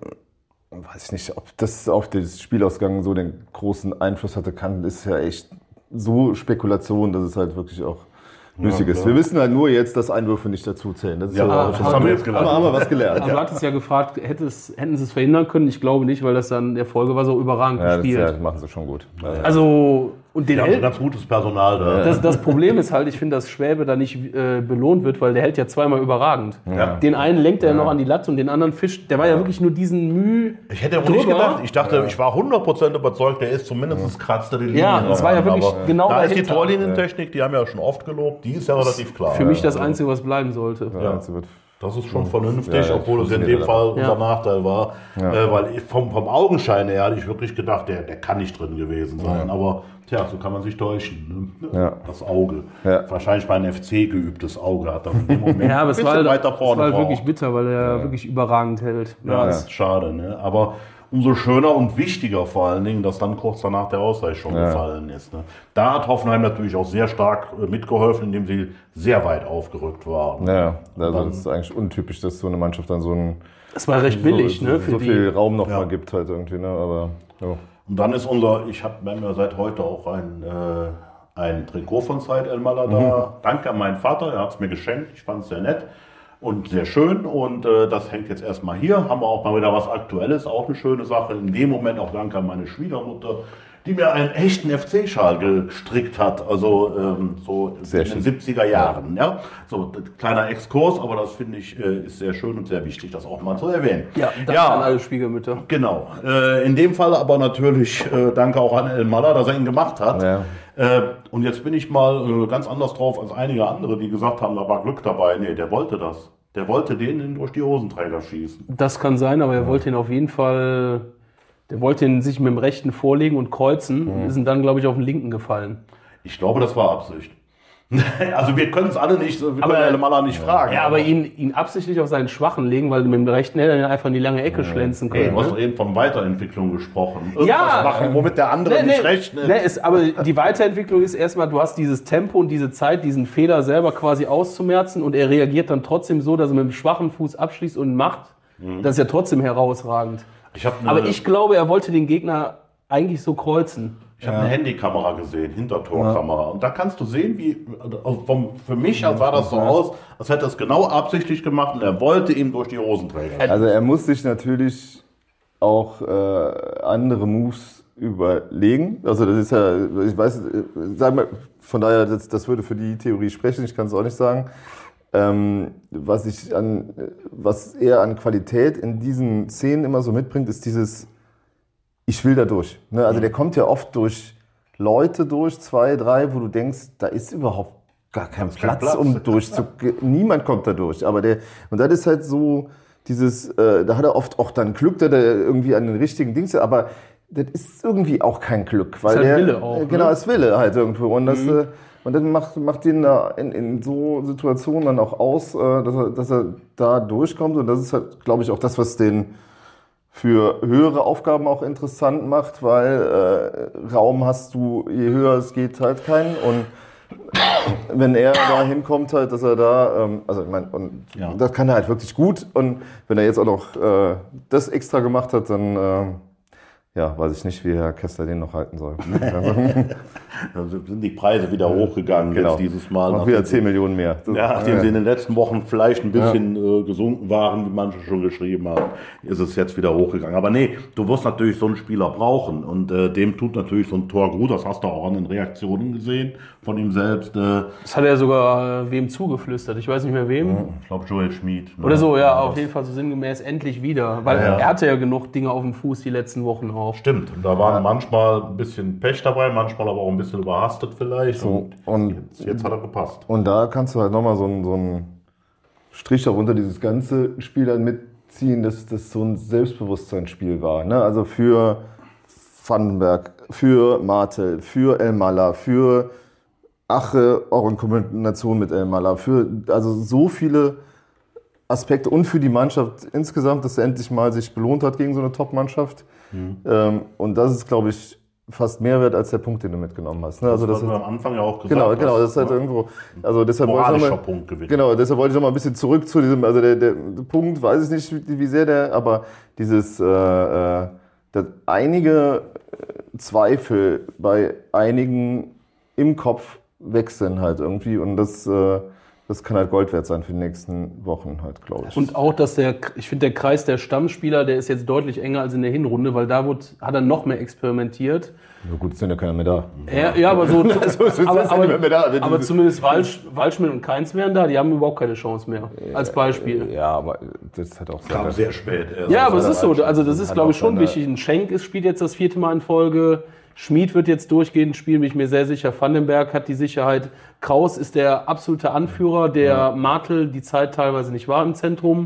weiß ich nicht, ob das auf den Spielausgang so den großen Einfluss hatte, kann, ist ja echt so Spekulation, dass es halt wirklich auch müßig ja, ist. Wir wissen halt nur jetzt, dass Einwürfe nicht dazu zählen. Das ist ja, ja, das haben wir jetzt gelernt. Aber haben wir was gelernt. Aber du hattest ja gefragt, hätte es, hätten sie es verhindern können? Ich glaube nicht, weil das dann in der Folge war so überragend ja, gespielt. Das, ja, machen sie schon gut. Also, und den ja, hält, ganz gutes Personal da. Das, das Problem ist halt, ich finde, dass Schwäbe da nicht äh, belohnt wird, weil der hält ja zweimal überragend. Ja. Den einen lenkt er ja. noch an die Latte und den anderen fischt. Der war ja wirklich nur diesen Mühe. Ich hätte auch nicht gedacht. Ich dachte, ja. ich war hundert Prozent überzeugt, der ist zumindest ja. kratzt er die Linie. Ja, das war ja wirklich aber genau da ist dahinter. die Torlinientechnik, die haben wir ja schon oft gelobt, die ist ja relativ klar. Für mich das Einzige, was bleiben sollte. Ja. Das ist schon vernünftig, ja, obwohl es in dem Fall unser ja. Nachteil war. Ja. Äh, weil ich vom, vom Augenschein her hatte ich wirklich gedacht, der, der kann nicht drin gewesen sein. Ja. Aber tja, so kann man sich täuschen. Ne? Ja. Das Auge. Ja. Wahrscheinlich bei einem F C geübtes Auge hat er in dem Moment ja, aber ein bisschen es war, weiter vorne. Es war wirklich bitter, weil er ja. wirklich überragend hält. Ja, ja. Das ist schade. Ne? Aber umso schöner und wichtiger vor allen Dingen, dass dann kurz danach der Ausgleich schon ja. gefallen ist. Ne? Da hat Hoffenheim natürlich auch sehr stark mitgeholfen, indem sie sehr weit aufgerückt waren. Ja, also dann, das ist eigentlich untypisch, dass so eine Mannschaft dann so ein das war recht billig, so, ne? Für so viel die. Raum noch ja. mal gibt halt irgendwie. Ne? Aber, ja. Und dann ist unser, ich habe mir seit heute auch ein, äh, ein Trikot von Said El-Mallah da. Mhm. Danke an meinen Vater, er hat es mir geschenkt, ich fand es sehr nett. Und sehr schön und äh, das hängt jetzt erstmal hier. Haben wir auch mal wieder was Aktuelles, auch eine schöne Sache. In dem Moment auch danke an meine Schwiegermutter, die mir einen echten F C-Schal gestrickt hat, also ähm, so Sehr in schön. den siebziger Jahren. Ja. So, kleiner Exkurs, aber das finde ich äh, ist sehr schön und sehr wichtig, das auch mal zu erwähnen. Ja, danke an alle Schwiegermütter. Genau. Äh, in dem Fall aber natürlich äh, danke auch an Elmalah, dass er ihn gemacht hat. Ja. Äh, und jetzt bin ich mal äh, ganz anders drauf als einige andere, die gesagt haben, da war Glück dabei. Nee, der wollte das. Der wollte den durch die Hosenträger schießen. Das kann sein, aber er wollte ihn auf jeden Fall, der wollte ihn sich mit dem rechten vorlegen und kreuzen und ist ihn dann, glaube ich, auf den linken gefallen. Ich glaube, das war Absicht. Also wir können es alle nicht, wir Aber- können Elmalah nicht fragen. Ja, aber ihn, ihn absichtlich auf seinen Schwachen legen, weil mit dem rechten hätte er einfach in die lange Ecke schlänzen Hey, können. du hast ne? doch eben von Weiterentwicklung gesprochen. Irgendwas Ja. machen, womit der andere Nee, nicht nee, rechnet. nee, ist, aber die Weiterentwicklung ist erstmal, du hast dieses Tempo und diese Zeit, diesen Fehler selber quasi auszumerzen und er reagiert dann trotzdem so, dass er mit dem schwachen Fuß abschließt und macht. Das ist ja trotzdem herausragend. Ich habe eine, Aber ich glaube, er wollte den Gegner eigentlich so kreuzen. ich hab eine Handykamera gesehen, Hintertorkamera. Und da kannst du sehen, wie, also vom, für mich sah das so aus, als hätte er es genau absichtlich gemacht und er wollte ihm durch die Hosenträger. Also er muss sich natürlich auch äh, andere Moves überlegen. Also das ist ja, ich weiß, äh, sag mal, von daher, das, das würde für die Theorie sprechen, ich kann es auch nicht sagen. Ähm, was ich an, was er an Qualität in diesen Szenen immer so mitbringt, ist dieses, ich will da durch. Ne? Also der kommt ja oft durch Leute durch, zwei, drei, wo du denkst, da ist überhaupt gar kein kein Platz, Platz. um durchzugehen. Niemand kommt da durch. Aber der, und das ist halt so, dieses, äh, da hat er oft auch dann Glück, dass er irgendwie an den richtigen Dings, aber das ist irgendwie auch kein Glück. Weil halt der, Wille auch, äh, Genau, ne? ist Wille halt irgendwo. Und das, äh, und dann macht, macht ihn da in, in so Situationen dann auch aus, äh, dass, er, dass er da durchkommt. Und das ist halt, glaube ich, auch das, was den für höhere Aufgaben auch interessant macht, weil äh, Raum hast du, je höher es geht, halt keinen. Und wenn er da hinkommt, halt, dass er da, ähm, also ich meine, und Ja. das kann er halt wirklich gut. Und wenn er jetzt auch noch äh, das extra gemacht hat, dann äh, ja, weiß ich nicht, wie Herr Kessler den noch halten soll. Also, Da sind die Preise wieder hochgegangen genau. jetzt dieses Mal. Noch wieder zehn Millionen mehr. So, Ja, nachdem sie in den letzten Wochen vielleicht ein bisschen äh, gesunken waren, wie manche schon geschrieben haben, ist es jetzt wieder hochgegangen. Aber nee, du wirst natürlich so einen Spieler brauchen und äh, dem tut natürlich so ein Tor gut. Das hast du auch an den Reaktionen gesehen von ihm selbst. Äh, Das hat er sogar äh, wem zugeflüstert. Ich weiß nicht mehr wem. ich glaube Joel Schmid. Ne? Oder so, ja, auf jeden Fall so sinngemäß endlich wieder. Weil Ja. er hatte ja genug Dinge auf dem Fuß die letzten Wochen auch. Stimmt, und da waren manchmal ein bisschen Pech dabei, manchmal aber auch ein bisschen überhastet vielleicht. So, und jetzt, jetzt hat er gepasst. Und da kannst du halt nochmal so einen, so einen Strich darunter dieses ganze Spiel dann mitziehen, dass das so ein Selbstbewusstseinsspiel war. Ne? Also für Vandenberg, für Martel, für Elmalah, für Ache, auch in Kombination mit Elmalah, für also so viele Aspekte und für die Mannschaft insgesamt, dass er endlich mal sich belohnt hat gegen so eine Top-Mannschaft. Mhm. Ähm, und das ist, glaube ich, fast mehr wert als der Punkt, den du mitgenommen hast. Ne? Also das das haben ist, wir am Anfang ja auch gesagt. genau, genau, das ist halt ne, irgendwo. Also deshalb wollte ich moralischer noch mal, Punktgewinn. Genau, deshalb wollte ich noch mal ein bisschen zurück zu diesem, also der, der Punkt, weiß ich nicht, wie, wie sehr der, aber dieses, äh, äh, dass einige Zweifel bei einigen im Kopf wechseln halt irgendwie und das, äh, das kann halt Gold wert sein für die nächsten Wochen halt, glaube ich. Und auch, dass der, ich finde, der Kreis der Stammspieler, der ist jetzt deutlich enger als in der Hinrunde, weil da wurde, hat er noch mehr experimentiert. ja, gut, ist ja keiner mehr da. Ja, ja aber so, Also, es ist aber, ja niemand mehr da. aber, aber zumindest Walsch, Waldschmidt und Keins wären da, die haben überhaupt keine Chance mehr, als Beispiel. Ja, aber das hat auch Kam seine- sehr spät. erst. Ja, aber es seine ist so, also das Hat ist, glaube ich, auch schon seine- wichtig. Ein Schenk ist, spielt jetzt das vierte Mal in Folge. Schmid wird jetzt durchgehend spielen, bin ich mir sehr sicher. Vandenberg hat die Sicherheit. Kraus ist der absolute Anführer, der Martel die Zeit teilweise nicht war im Zentrum.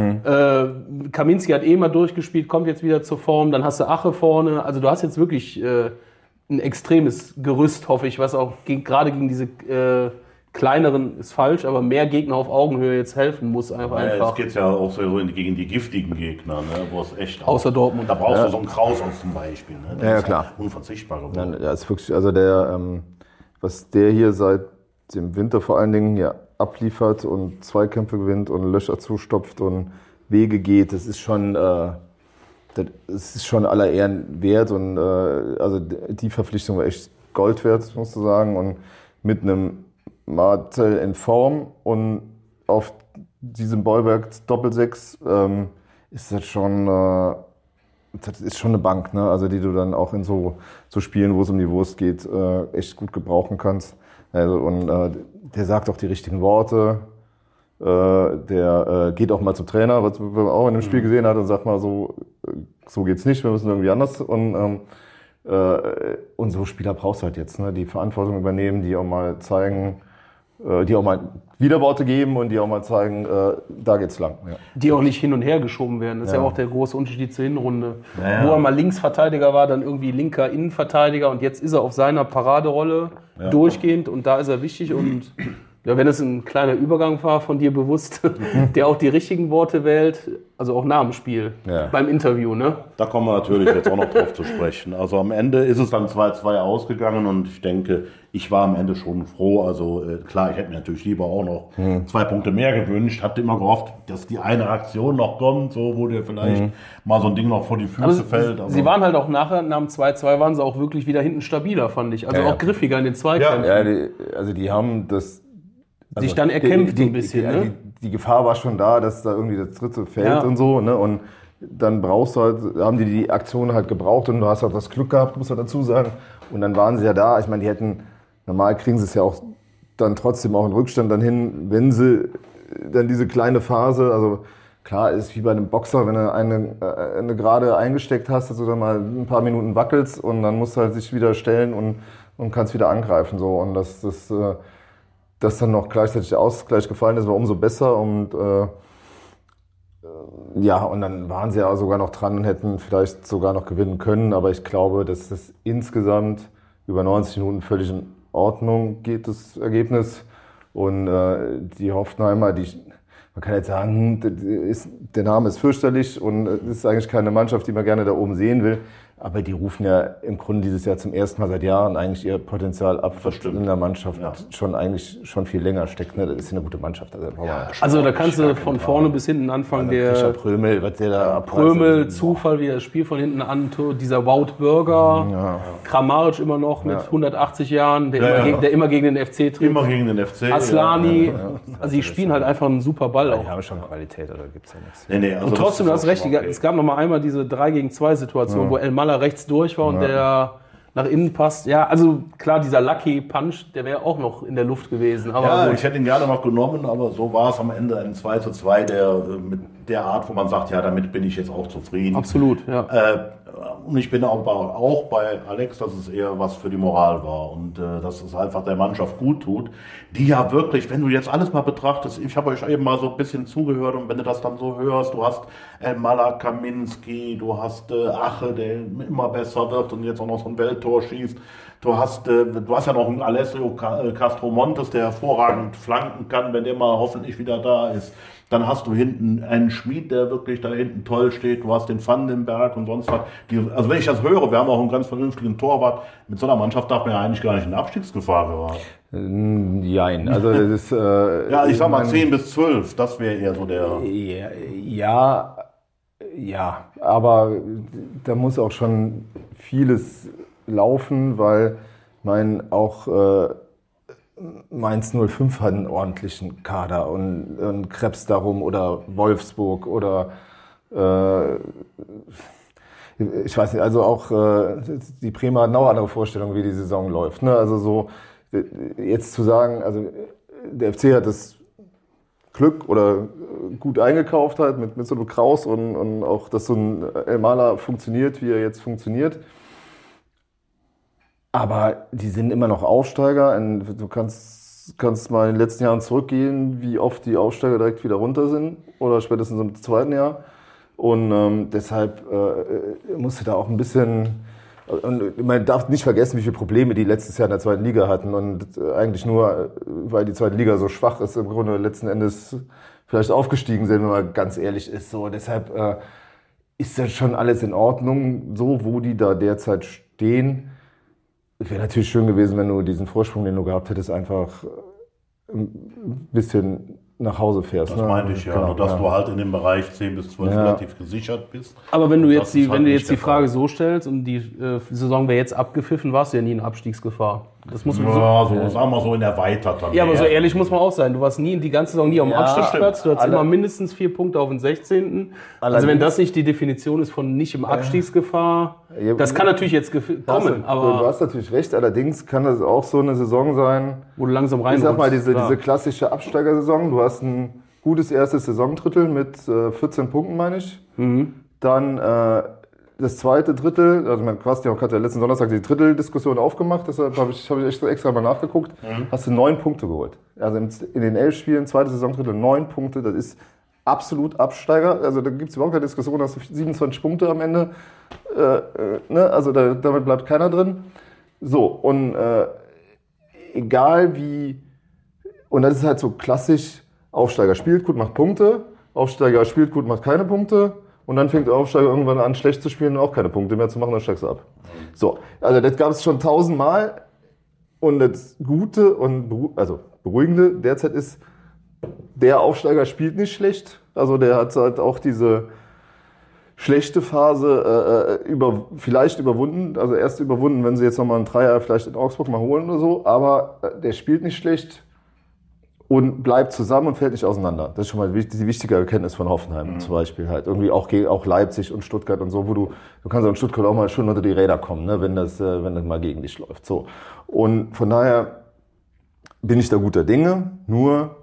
Äh, Kaminski hat eh mal durchgespielt, kommt jetzt wieder zur Form. Dann hast du Ache vorne. Also du hast jetzt wirklich äh, ein extremes Gerüst, hoffe ich, was auch gegen, gerade gegen diese äh, kleineren, ist falsch, aber mehr Gegner auf Augenhöhe jetzt helfen muss einfach. Ja, einfach. jetzt geht es ja auch so in- gegen die giftigen Gegner, ne, wo es echt Außer auch, Dortmund. Da brauchst du so einen Kraus aus zum Beispiel. Ne? Der Ja, ja, ist klar. unverzichtbar geworden. Nein, ja, ist wirklich, also der, ähm, was der hier seit dem Winter vor allen Dingen hier abliefert und Zweikämpfe gewinnt und Löcher zustopft und Wege geht, das ist schon, äh, das ist schon aller Ehren wert und äh, also die Verpflichtung war echt Gold wert, musst du sagen, und mit einem Martel in Form und auf diesem Bollwerk Doppelsechs ähm, ist das schon äh, das ist schon eine Bank, ne? Also die du dann auch in so, so Spielen, wo es um die Wurst geht, äh, echt gut gebrauchen kannst. Also, und äh, der sagt auch die richtigen Worte. Äh, der äh, geht auch mal zum Trainer, was man auch in dem Spiel gesehen hat, und sagt mal so, so geht's nicht, wir müssen irgendwie anders. Und, ähm, äh, und so Spieler brauchst du halt jetzt, ne? Die Verantwortung übernehmen, die auch mal zeigen, äh, die auch mal Widerworte geben und die auch mal zeigen, äh, da geht's lang. Ja. Die auch nicht hin und her geschoben werden. Das ist ja, Ja. ja auch der große Unterschied zur Hinrunde. Ja, ja. Wo er mal Linksverteidiger war, dann irgendwie linker Innenverteidiger und jetzt ist er auf seiner Paraderolle Ja. durchgehend und da ist er wichtig und ja, wenn es ein kleiner Übergang war von dir bewusst, der auch die richtigen Worte wählt, also auch nach dem Spiel, Ja. beim Interview, ne? Da kommen wir natürlich jetzt auch noch drauf zu sprechen. Also am Ende ist es dann zwei zwei ausgegangen und ich denke, ich war am Ende schon froh. Also äh, klar, ich hätte mir natürlich lieber auch noch mhm. zwei Punkte mehr gewünscht. Hatte immer gehofft, dass die eine Aktion noch kommt, so wo dir vielleicht mhm. mal so ein Ding noch vor die Füße Also, fällt. Aber sie waren halt auch nachher, nach dem zwei zwei waren sie auch wirklich wieder hinten stabiler, fand ich. Also Ja, ja. auch griffiger in den Zweikämpfen. Ja, die, also die haben das... Also sich dann erkämpft die, ein bisschen, die, ne? Die, die Gefahr war schon da, dass da irgendwie das dritte fällt Ja. und so, ne? Und dann brauchst du halt, haben die die Aktion halt gebraucht und du hast halt das Glück gehabt, muss man dazu sagen. Und dann waren sie ja da. Ich meine, die hätten, normal kriegen sie es ja auch dann trotzdem auch in Rückstand dann hin, wenn sie dann diese kleine Phase, also klar ist wie bei einem Boxer, wenn du eine, eine gerade eingesteckt hast, dass du dann mal ein paar Minuten wackelst und dann musst du halt sich wieder stellen und, und kannst wieder angreifen, so. Und das, das, dass dann noch gleichzeitig der Ausgleich gefallen ist, war umso besser. Und äh, ja, und dann waren sie ja sogar noch dran und hätten vielleicht sogar noch gewinnen können. Aber ich glaube, dass das insgesamt über neunzig Minuten völlig in Ordnung geht, das Ergebnis. Und äh, die Hoffenheimer, die, man kann jetzt sagen, ist, der Name ist fürchterlich und es ist eigentlich keine Mannschaft, die man gerne da oben sehen will. Aber die rufen ja im Grunde dieses Jahr zum ersten Mal seit Jahren eigentlich ihr Potenzial ab, was in der Mannschaft ja. schon eigentlich schon viel länger steckt. Ne? Das ist eine gute Mannschaft. Also, ja, also da kannst du von vorne bis hinten anfangen. Der Prömel, was der da Prömel, Zufall, wie er das Spiel von hinten an, dieser Wout Burger, ja. Kramaric immer noch mit ja. hundertachtzig Jahren, der, ja, immer ja. Gegen, der immer gegen den F C tritt. Immer gegen den F C. Aslani. Ja. Also die spielen halt einfach einen super Ball auch. Die haben schon Qualität, da gibt's ja nichts. Nee, nee, also und trotzdem, du hast recht, okay. Es gab noch mal einmal diese drei gegen zwei Situation, ja. wo El Maller rechts durch war und ja. der nach innen passt. Ja, also klar, dieser Lucky Punch, der wäre auch noch in der Luft gewesen. Aber ja, gut. Ich hätte ihn gerne noch genommen, aber so war es am Ende ein zwei zu zwei, der mit der Art, wo man sagt, ja, damit bin ich jetzt auch zufrieden. Absolut, ja. Äh, und ich bin aber auch bei Alex, dass es eher was für die Moral war und äh, dass es einfach der Mannschaft gut tut, die ja wirklich, wenn du jetzt alles mal betrachtest, ich habe euch eben mal so ein bisschen zugehört und wenn du das dann so hörst, du hast El Maller, Kaminski, du hast äh, Ache, der immer besser wird und jetzt auch noch so ein Welttor schießt. Du hast, äh, du hast ja noch einen Alessio Castro Montes, der hervorragend flanken kann, wenn der mal hoffentlich wieder da ist. Dann hast du hinten einen Schmied, der wirklich da hinten toll steht. Du hast den Vandenberg und sonst was. Die, also wenn ich das höre, wir haben auch einen ganz vernünftigen Torwart. Mit so einer Mannschaft darf man ja eigentlich gar nicht in Abstiegsgefahr geraten. Nein, also das ist... Äh, ja, ich sag mal zehn bis zwölf, das wäre eher so der... Ja, ja, ja, aber da muss auch schon vieles laufen, weil mein auch... Äh, Mainz null fünf hat einen ordentlichen Kader und, und Krebs darum oder Wolfsburg oder äh, ich weiß nicht, also auch äh, die Bremer hat eine andere Vorstellung, wie die Saison läuft. Ne? Also so jetzt zu sagen, also der F C hat das Glück oder gut eingekauft hat mit, mit so einem Kraus und, und auch, dass so ein El Maller funktioniert, wie er jetzt funktioniert. Aber die sind immer noch Aufsteiger. Du kannst, kannst mal in den letzten Jahren zurückgehen, wie oft die Aufsteiger direkt wieder runter sind oder spätestens im zweiten Jahr. Und ähm, deshalb äh, musst du da auch ein bisschen... Und man darf nicht vergessen, wie viele Probleme die letztes Jahr in der zweiten Liga hatten. Und eigentlich nur, weil die zweite Liga so schwach ist, im Grunde letzten Endes vielleicht aufgestiegen sind, wenn man ganz ehrlich ist. So, deshalb äh, ist das schon alles in Ordnung, so wo die da derzeit stehen. Wäre natürlich schön gewesen, wenn du diesen Vorsprung, den du gehabt hättest, einfach ein bisschen nach Hause fährst. Das ne? meinte ich ja, genau, nur dass ja. du halt in dem Bereich zehn bis zwölf ja. relativ gesichert bist. Aber wenn du jetzt die, halt wenn du jetzt die Frage so stellst und die äh, Saison wäre jetzt abgepfiffen, warst du ja nie in Abstiegsgefahr. Das muss man Ja, so, so, sagen wir so in erweiterter. ja, aber so ehrlich muss man auch sein. Du warst nie die ganze Saison nie am Ja, Abstiegsplatz. Du hattest alle- immer mindestens vier Punkte auf den sechzehnten Also Allerdings- wenn das nicht die Definition ist von nicht im Abstiegsgefahr, Ja, das kann natürlich jetzt gef- kommen, Du aber hast natürlich recht, allerdings kann das auch so eine Saison sein, wo du langsam ich reinrutschst. sag mal, diese, klar. diese klassische Absteigersaison, du hast ein gutes erstes Saisondrittel mit äh, vierzehn Punkten, meine ich. Mhm. Dann äh, das zweite Drittel, also mein Quastian hat ja letzten Donnerstag die Dritteldiskussion aufgemacht, deshalb habe ich, hab ich echt extra mal nachgeguckt, hast du neun Punkte geholt. Also in, in den elf Spielen, zweites Saisondrittel, neun Punkte, das ist absolut Absteiger. Also da gibt es überhaupt keine Diskussion, da hast du siebenundzwanzig Punkte am Ende. Äh, äh, ne? Also da, damit bleibt keiner drin. So, und äh, egal wie, und das ist halt so klassisch, Aufsteiger spielt gut, macht Punkte, Aufsteiger spielt gut, macht keine Punkte. Und dann fängt der Aufsteiger irgendwann an, schlecht zu spielen und auch keine Punkte mehr zu machen, dann steigst du ab. So, also das gab es schon tausendmal. Und das Gute und beru- also Beruhigende derzeit ist, der Aufsteiger spielt nicht schlecht. Also der hat halt auch diese schlechte Phase äh, über, vielleicht überwunden. Also erst überwunden, wenn sie jetzt nochmal einen Dreier vielleicht in Augsburg mal holen oder so. Aber äh, der spielt nicht schlecht. Und bleibt zusammen und fällt nicht auseinander. Das ist schon mal die wichtige Erkenntnis von Hoffenheim mhm. zum Beispiel halt. Irgendwie auch, auch Leipzig und Stuttgart und so, wo du, du kannst auch in Stuttgart auch mal schön unter die Räder kommen, ne, wenn das, wenn das mal gegen dich läuft. So. Und von daher bin ich da guter Dinge, nur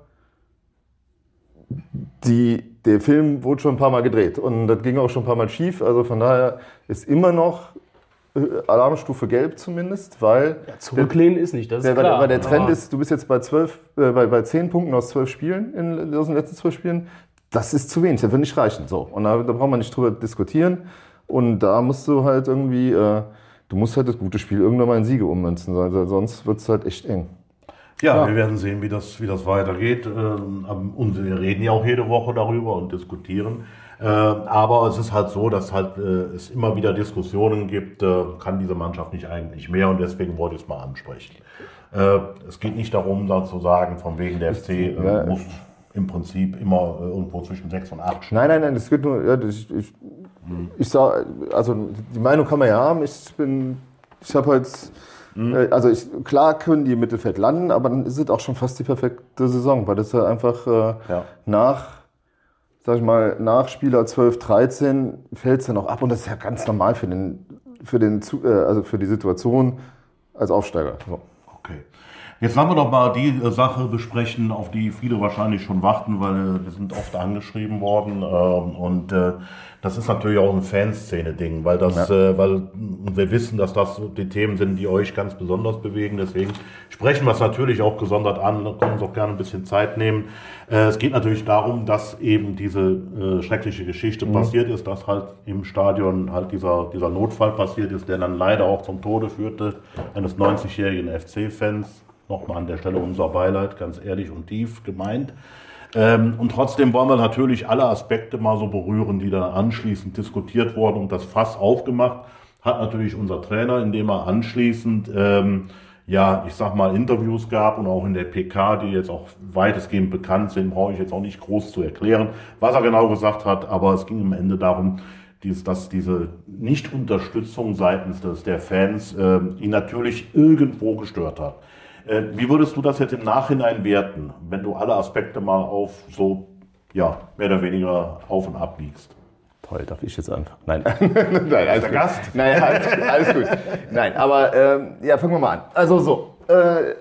die, der Film wurde schon ein paar Mal gedreht und das ging auch schon ein paar Mal schief. Also von daher ist immer noch Alarmstufe gelb zumindest, weil Ja, zurücklehnen ist nicht, das ist der, klar. weil der Trend Aber ist, du bist jetzt bei zwölf, äh, bei, bei zehn Punkten aus zwölf Spielen, in, aus den letzten zwölf Spielen. Das ist zu wenig, das wird nicht reichen. So. Und da, da braucht man nicht drüber diskutieren. Und da musst du halt irgendwie, äh, du musst halt das gute Spiel irgendwann mal in Siege ummünzen, also sonst wird es halt echt eng. Ja, Ja. wir werden sehen, wie das, wie das weitergeht. Ähm, Und wir reden ja auch jede Woche darüber und diskutieren. Äh, Aber es ist halt so, dass halt äh, es immer wieder Diskussionen gibt, äh, kann diese Mannschaft nicht eigentlich mehr, und deswegen wollte ich es mal ansprechen. Äh, Es geht nicht darum, dann zu sagen, von wegen der F C äh, Ja. muss im Prinzip immer äh, irgendwo zwischen sechs und acht stehen. Nein, nein, nein, das geht nur, ja, das, ich, ich, ich sag, also die Meinung kann man ja haben, ich bin, ich habe halt, äh, also ich, klar können die im Mittelfeld landen, aber dann ist es auch schon fast die perfekte Saison, weil das ja einfach äh, Ja. nach, sag ich mal, nach Spieler zwölf, dreizehn fällt es ja noch ab und das ist ja ganz normal für den, für den, Zu- äh, also für die Situation als Aufsteiger. So. Okay. Jetzt wollen wir doch mal die äh, Sache besprechen, auf die viele wahrscheinlich schon warten, weil äh, wir sind oft angeschrieben worden. ähm, und äh, das ist natürlich auch ein Fanszene-Ding, weil das, äh, weil wir wissen, dass das die Themen sind, die euch ganz besonders bewegen. Deswegen sprechen wir es natürlich auch gesondert an, da können wir uns auch gerne ein bisschen Zeit nehmen. Äh, es geht natürlich darum, dass eben diese äh, schreckliche Geschichte passiert ist, dass halt im Stadion halt dieser, dieser Notfall passiert ist, der dann leider auch zum Tode führte eines neunzigjährigen F C-Fans. Nochmal an der Stelle unser Beileid, ganz ehrlich und tief gemeint. Ähm, und trotzdem wollen wir natürlich alle Aspekte mal so berühren, die dann anschließend diskutiert wurden und das Fass aufgemacht hat natürlich unser Trainer, indem er anschließend, ähm, ja, ich sag mal, Interviews gab und auch in der P K, die jetzt auch weitestgehend bekannt sind, brauche ich jetzt auch nicht groß zu erklären, was er genau gesagt hat, aber es ging am Ende darum, dies, dass diese Nicht-Unterstützung seitens des, der Fans äh, ihn natürlich irgendwo gestört hat. Äh, wie würdest du das jetzt im Nachhinein werten, wenn du alle Aspekte mal auf so, ja, mehr oder weniger auf und ab biegst? Toll, darf ich jetzt anfangen? Nein, nein, alles Der gut. Gast? Nein, alles, alles gut. Nein, aber ähm, ja, fangen wir mal an. Also so, äh,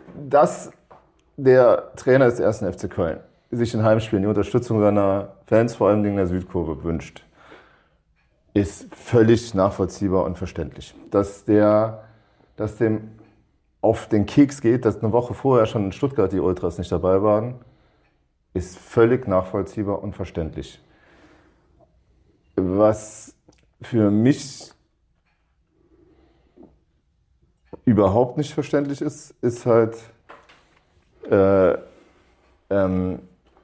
dass der Trainer des ersten F C Köln sich in Heimspielen die Unterstützung seiner Fans, vor allem in der Südkurve, wünscht, ist völlig nachvollziehbar und verständlich. Dass der, dass dem auf den Keks geht, dass eine Woche vorher schon in Stuttgart die Ultras nicht dabei waren, ist völlig nachvollziehbar und verständlich. Was für mich überhaupt nicht verständlich ist, ist halt äh, ähm,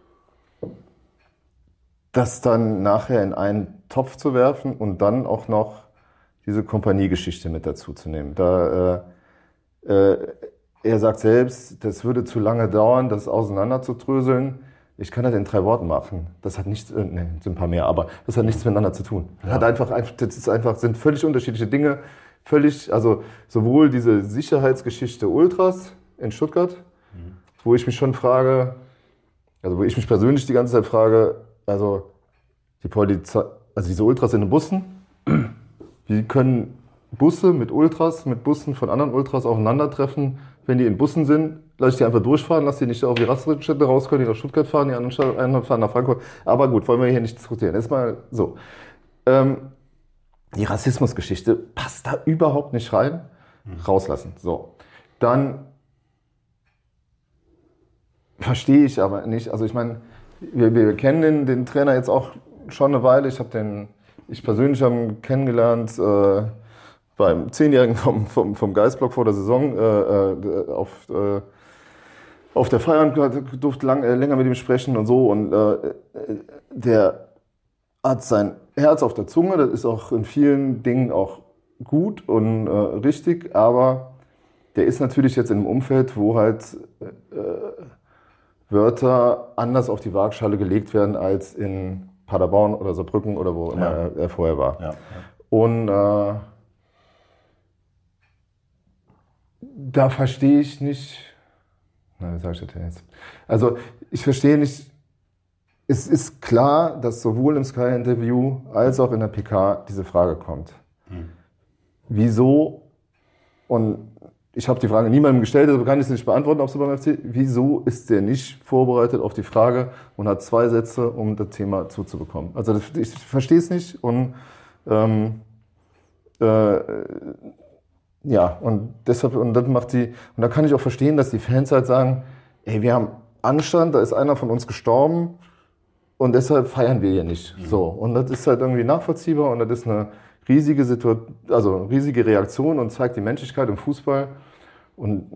das dann nachher in einen Topf zu werfen und dann auch noch diese Kompaniegeschichte mit dazu zu nehmen. Da, äh, äh, er sagt selbst, das würde zu lange dauern, das auseinanderzudröseln. Ich kann das in drei Worten machen. Das hat nichts, äh, ne, sind ein paar mehr, aber das hat nichts miteinander zu tun. Das hat einfach, das ist einfach, sind völlig unterschiedliche Dinge. völlig, also sowohl diese Sicherheitsgeschichte Ultras in Stuttgart, mhm. wo ich mich schon frage, also wo ich mich persönlich die ganze Zeit frage, also die Polizei, also diese Ultras in den Bussen, wie können Busse mit Ultras, mit Bussen von anderen Ultras aufeinandertreffen, wenn die in Bussen sind, lass ich die einfach durchfahren, lass die nicht auf die Raststätte raus können, die nach Stuttgart fahren, die anderen, anderen fahren nach Frankfurt. Aber gut, wollen wir hier nicht diskutieren. Erstmal so. Ähm, die Rassismusgeschichte passt da überhaupt nicht rein. Mhm. Rauslassen. So. Dann verstehe ich aber nicht, also ich meine, wir, wir kennen den, den Trainer jetzt auch schon eine Weile. Ich habe den, ich persönlich habe ihn kennengelernt, äh, beim Zehnjährigen vom, vom, vom Geistblock vor der Saison äh, auf, äh, auf der Feier und durfte lang, äh, länger mit ihm sprechen und so. Und äh, der hat sein Herz auf der Zunge, das ist auch in vielen Dingen auch gut und äh, richtig, aber der ist natürlich jetzt in einem Umfeld, wo halt äh, Wörter anders auf die Waagschale gelegt werden als in Paderborn oder Saarbrücken oder wo immer ja. er, er vorher war. Ja, ja. Und äh, da verstehe ich nicht, na, wie sage ich das denn jetzt? Also ich verstehe nicht, es ist klar, dass sowohl im Sky-Interview als auch in der P K diese Frage kommt. Hm. Wieso, und ich habe die Frage niemandem gestellt, also kann ich es nicht beantworten, ob es beim F C, wieso ist der nicht vorbereitet auf die Frage und hat zwei Sätze, um das Thema zuzubekommen? Also das, ich verstehe es nicht und ähm, äh, ja, und deshalb, und das macht die, und da kann ich auch verstehen, dass die Fans halt sagen, ey, wir haben Anstand, da ist einer von uns gestorben und deshalb feiern wir hier nicht. Mhm. So, und das ist halt irgendwie nachvollziehbar und das ist eine riesige Situation, also eine riesige Reaktion und zeigt die Menschlichkeit im Fußball. Und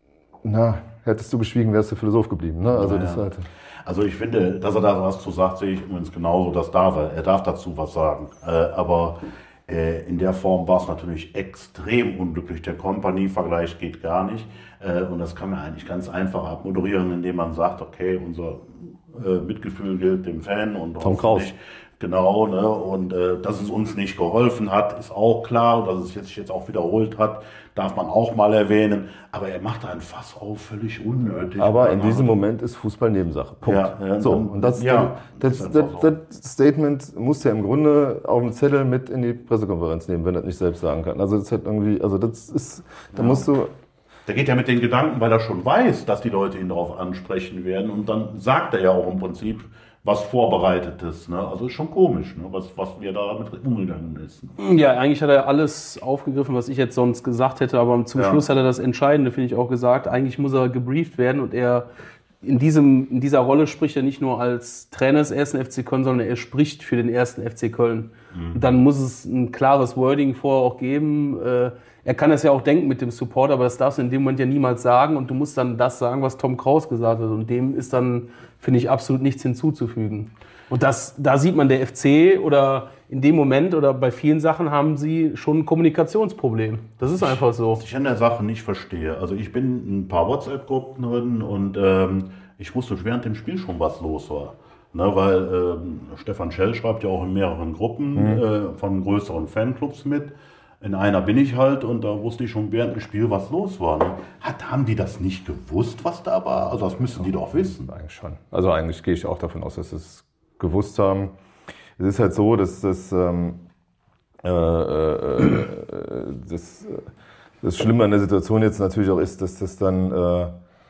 na, hättest du geschwiegen, wärst du Philosoph geblieben. Ne? Also, ja, das ja. halt. Also ich finde, dass er da was zu sagt, sehe ich übrigens genauso, das darf er. Er darf dazu was sagen. Äh, aber äh, in der Form war es natürlich extrem unglücklich. Der Kompanie-Vergleich geht gar nicht. Äh, und das kann man eigentlich ganz einfach abmoderieren, indem man sagt, okay, unser äh, Mitgefühl gilt dem Fan und Tom Kraus. Genau, ne? Und äh, dass es uns nicht geholfen hat, ist auch klar. Und dass es jetzt, sich jetzt auch wiederholt hat, darf man auch mal erwähnen. Aber er macht einen Fass auf, völlig unnötig. Aber in diesem Moment ist Fußball Nebensache. Punkt. Ja, ja, so, dann, und das, ja, das, das, das, das, das Statement muss er im Grunde auf dem Zettel mit in die Pressekonferenz nehmen, wenn er das nicht selbst sagen kann. Also das hat irgendwie, also das ist, da ja. musst du. Der geht ja mit den Gedanken, weil er schon weiß, dass die Leute ihn darauf ansprechen werden. Und dann sagt er ja auch im Prinzip was Vorbereitetes. Ne? Also ist schon komisch, ne? was, was mir da damit umgegangen ist. Ne? Ja, eigentlich hat er alles aufgegriffen, was ich jetzt sonst gesagt hätte. Aber zum ja. Schluss hat er das Entscheidende, finde ich, auch gesagt. Eigentlich muss er gebrieft werden. Und er in, diesem, in dieser Rolle spricht er nicht nur als Trainer des ersten F C Köln, sondern er spricht für den ersten F C Köln. Mhm. Und dann muss es ein klares Wording vorher auch geben. Er kann es ja auch denken mit dem Support, aber das darfst du in dem Moment ja niemals sagen. Und du musst dann das sagen, was Tom Kraus gesagt hat. Und dem ist dann, finde ich, absolut nichts hinzuzufügen. Und das, da sieht man, der F C oder in dem Moment oder bei vielen Sachen haben sie schon ein Kommunikationsproblem. Das ist einfach so. Was ich an der Sache nicht verstehe. Also ich bin in ein paar WhatsApp-Gruppen drin und ähm, ich wusste während dem Spiel schon, was los war. Ne, weil ähm, Stefan Schell schreibt ja auch in mehreren Gruppen mhm. äh, von größeren Fanclubs mit. In einer bin ich halt und da wusste ich schon während dem Spiel, was los war. Ne? Hat, haben die das nicht gewusst, was da war? Also das müssen die doch wissen. Eigentlich schon. Also eigentlich gehe ich auch davon aus, dass sie es gewusst haben. Es ist halt so, dass das, ähm, äh, äh, das, das Schlimme an der Situation jetzt natürlich auch ist, dass das dann, äh,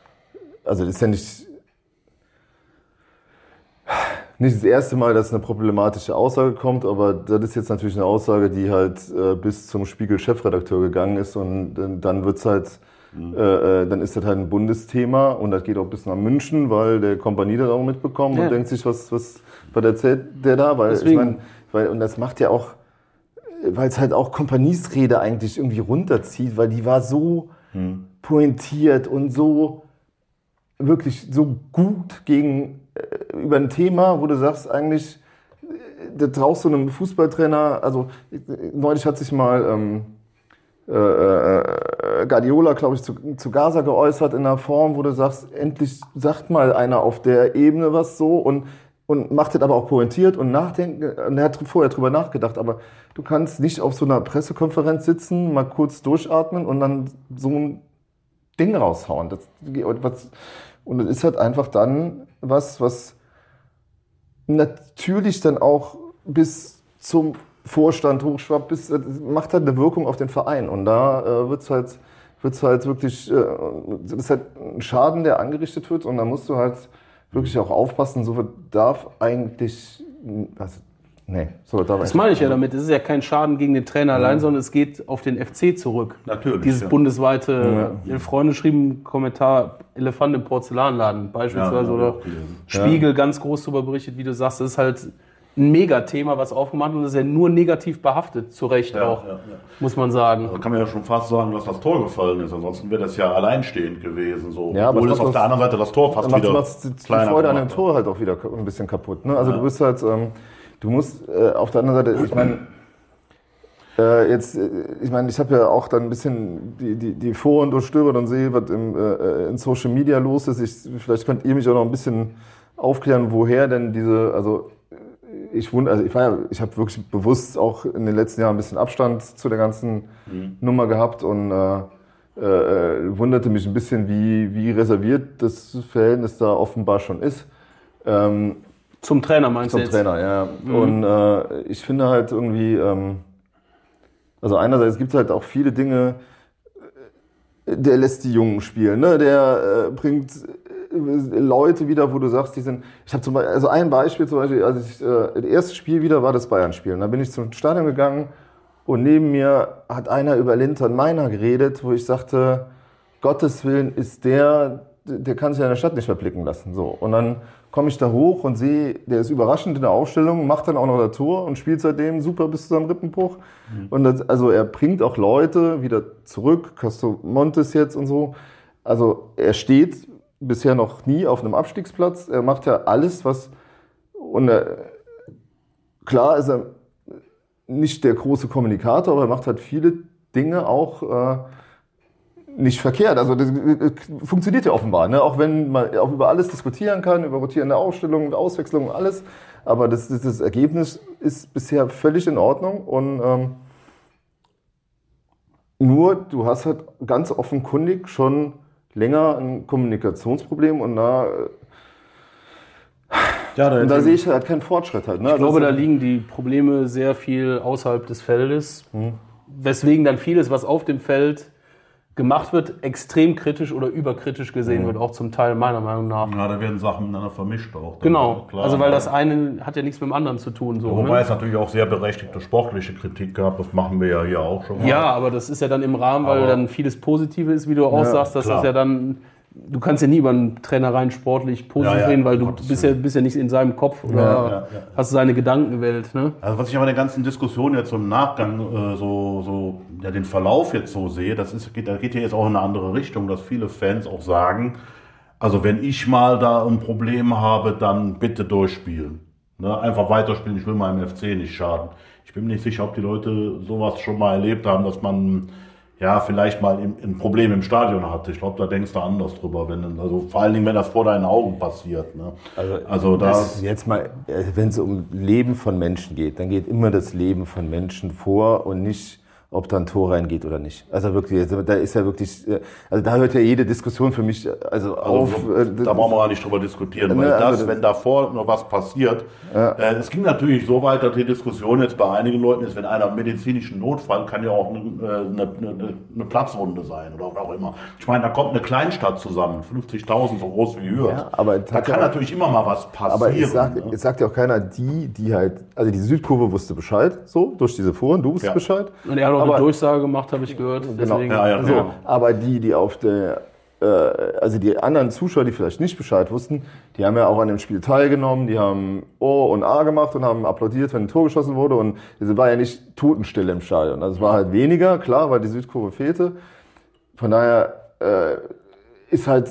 also das ist ja nicht, nicht das erste Mal, dass eine problematische Aussage kommt, aber das ist jetzt natürlich eine Aussage, die halt äh, bis zum Spiegel-Chefredakteur gegangen ist und äh, dann wird's halt, mhm. äh, dann ist das halt ein Bundesthema und das geht auch bis nach München, weil der Kompanie das auch mitbekommen ja. und denkt sich, was, was, was erzählt der da? Weil Deswegen. ich meine, weil, und das macht ja auch, weil es halt auch Kompaniesrede eigentlich irgendwie runterzieht, weil die war so mhm. pointiert und so wirklich so gut gegen über ein Thema, wo du sagst, eigentlich, da traust du einem Fußballtrainer, also neulich hat sich mal ähm, äh, äh, Guardiola, glaube ich, zu, zu Gaza geäußert in einer Form, wo du sagst, endlich sagt mal einer auf der Ebene was so und und macht das aber auch pointiert und nachdenken. Und er hat vorher drüber nachgedacht, aber du kannst nicht auf so einer Pressekonferenz sitzen, mal kurz durchatmen und dann so ein Ding raushauen. Das, was, und das ist halt einfach dann was, was natürlich dann auch bis zum Vorstand hochschwappt, bis, das macht halt eine Wirkung auf den Verein. Und da äh, wird's halt, wird's halt wirklich, äh, das ist halt ein Schaden, der angerichtet wird. Und da musst du halt wirklich auch aufpassen, so darf eigentlich, also, nee, so darf Das meine ich ja damit. Es ist ja kein Schaden gegen den Trainer ja. allein, sondern es geht auf den F C zurück. Natürlich. Dieses ja. bundesweite, ja. Freunde schrieben einen Kommentar, Elefant im Porzellanladen beispielsweise, ja, oder Spiegel ja. ganz groß darüber berichtet, wie du sagst, das ist halt ein Megathema, was aufgemacht wird und das ist ja nur negativ behaftet, zu Recht ja, auch, ja, ja. muss man sagen. Also kann man ja schon fast sagen, dass das Tor gefallen ist, ansonsten wäre das ja alleinstehend gewesen. So. Ja, aber obwohl es auf der anderen Seite das Tor fast wieder macht die Freude an dem Tor halt auch wieder ein bisschen kaputt. Ne? Also ja. du bist halt, ähm, du musst äh, auf der anderen Seite, ich meine, äh, jetzt, äh, ich meine, ich habe ja auch dann ein bisschen die, die, die Vor- und durchstöbert und sehe, was im, äh, in Social Media los ist. Ich, vielleicht könnt ihr mich auch noch ein bisschen aufklären, woher denn diese, also Ich wund, also ich, war ja, ich habe wirklich bewusst auch in den letzten Jahren ein bisschen Abstand zu der ganzen mhm. Nummer gehabt und äh, äh, wunderte mich ein bisschen, wie, wie reserviert das Verhältnis da offenbar schon ist. Ähm, zum Trainer meinst zum du jetzt? Zum Trainer, ja. Mhm. Und äh, ich finde halt irgendwie, ähm, also einerseits gibt es halt auch viele Dinge, der lässt die Jungen spielen, ne? Der äh, bringt Leute wieder, wo du sagst, die sind, ich habe zum Beispiel, also ein Beispiel zum Beispiel, als ich, äh, das erste Spiel wieder war das Bayern-Spiel. Und dann bin ich zum Stadion gegangen und neben mir hat einer über Linton Meiner geredet, wo ich sagte, Gottes Willen ist der, der kann sich in der Stadt nicht mehr blicken lassen. So. Und dann komme ich da hoch und sehe, der ist überraschend in der Aufstellung, macht dann auch noch das Tor und spielt seitdem super bis zu seinem Rippenbruch. Mhm. Und das, also er bringt auch Leute wieder zurück, Castro Montes jetzt und so. Also er steht bisher noch nie auf einem Abstiegsplatz. Er macht ja alles, was, und er, klar ist er nicht der große Kommunikator, aber er macht halt viele Dinge auch äh, nicht verkehrt. Also das, das funktioniert ja offenbar, ne? Auch wenn man auch über alles diskutieren kann, über rotierende Ausstellungen, Auswechslungen, alles. Aber das, das, das Ergebnis ist bisher völlig in Ordnung und ähm, nur du hast halt ganz offenkundig schon länger ein Kommunikationsproblem und da, ja, da, und da sehe ich halt keinen Fortschritt halt. Ne? Ich glaube, da liegen die Probleme sehr viel außerhalb des Feldes, hm. weswegen dann vieles, was auf dem Feld gemacht wird, extrem kritisch oder überkritisch gesehen mhm. wird, auch zum Teil meiner Meinung nach. Ja, da werden Sachen miteinander vermischt auch. Genau, klar, also weil das eine hat ja nichts mit dem anderen zu tun. So, wobei ne? es natürlich auch sehr berechtigte sportliche Kritik gab, das machen wir ja hier auch schon mal. Ja, aber das ist ja dann im Rahmen, weil aber dann vieles Positive ist, wie du auch ja, sagst, das klar. ist ja dann, du kannst ja nie über einen Trainer rein sportlich positiv ja, ja, reden, weil du bist ja, bist ja nicht in seinem Kopf oder ja, ja, ja. hast seine Gedankenwelt. Ne? Also was ich aber in der ganzen Diskussion jetzt im Nachgang äh, so, so ja, den Verlauf jetzt so sehe, das ist, geht, da geht ja jetzt auch in eine andere Richtung, dass viele Fans auch sagen, also wenn ich mal da ein Problem habe, dann bitte durchspielen. Ne? Einfach weiterspielen, ich will meinem F C nicht schaden. Ich bin mir nicht sicher, ob die Leute sowas schon mal erlebt haben, dass man ja, vielleicht mal ein Problem im Stadion hatte. Ich glaube, da denkst du anders drüber, wenn, also vor allen Dingen, wenn das vor deinen Augen passiert. Ne? Also, also da jetzt mal, wenn es um Leben von Menschen geht, dann geht immer das Leben von Menschen vor und nicht, ob da ein Tor reingeht oder nicht. Also wirklich, da ist ja wirklich, also da hört ja jede Diskussion für mich also, also auf. Da brauchen wir gar nicht drüber diskutieren, weil ne, das, also, wenn davor noch was passiert, ja. äh, es ging natürlich so weit, dass die Diskussion jetzt bei einigen Leuten ist, wenn einer einen medizinischen Notfall, kann ja auch eine, eine, eine, eine Platzwunde sein oder was auch immer. Ich meine, da kommt eine Kleinstadt zusammen, fünfzigtausend, so groß wie Hürth. Ja, aber da kann ja, natürlich immer mal was passieren. Aber es sagt, ne? es sagt ja auch keiner, die, die halt, also die Südkurve wusste Bescheid, so, durch diese Foren, du wusstest ja. Bescheid. Und er hat auch aber, eine Durchsage gemacht, habe ich gehört. Genau. Ja, ja, so, ja. Aber die, die auf der, äh, also die anderen Zuschauer, die vielleicht nicht Bescheid wussten, die haben ja auch an dem Spiel teilgenommen, die haben O und A gemacht und haben applaudiert, wenn ein Tor geschossen wurde und es war ja nicht Totenstille im Stadion. Also es war halt weniger, klar, weil die Südkurve fehlte. Von daher äh, ist halt,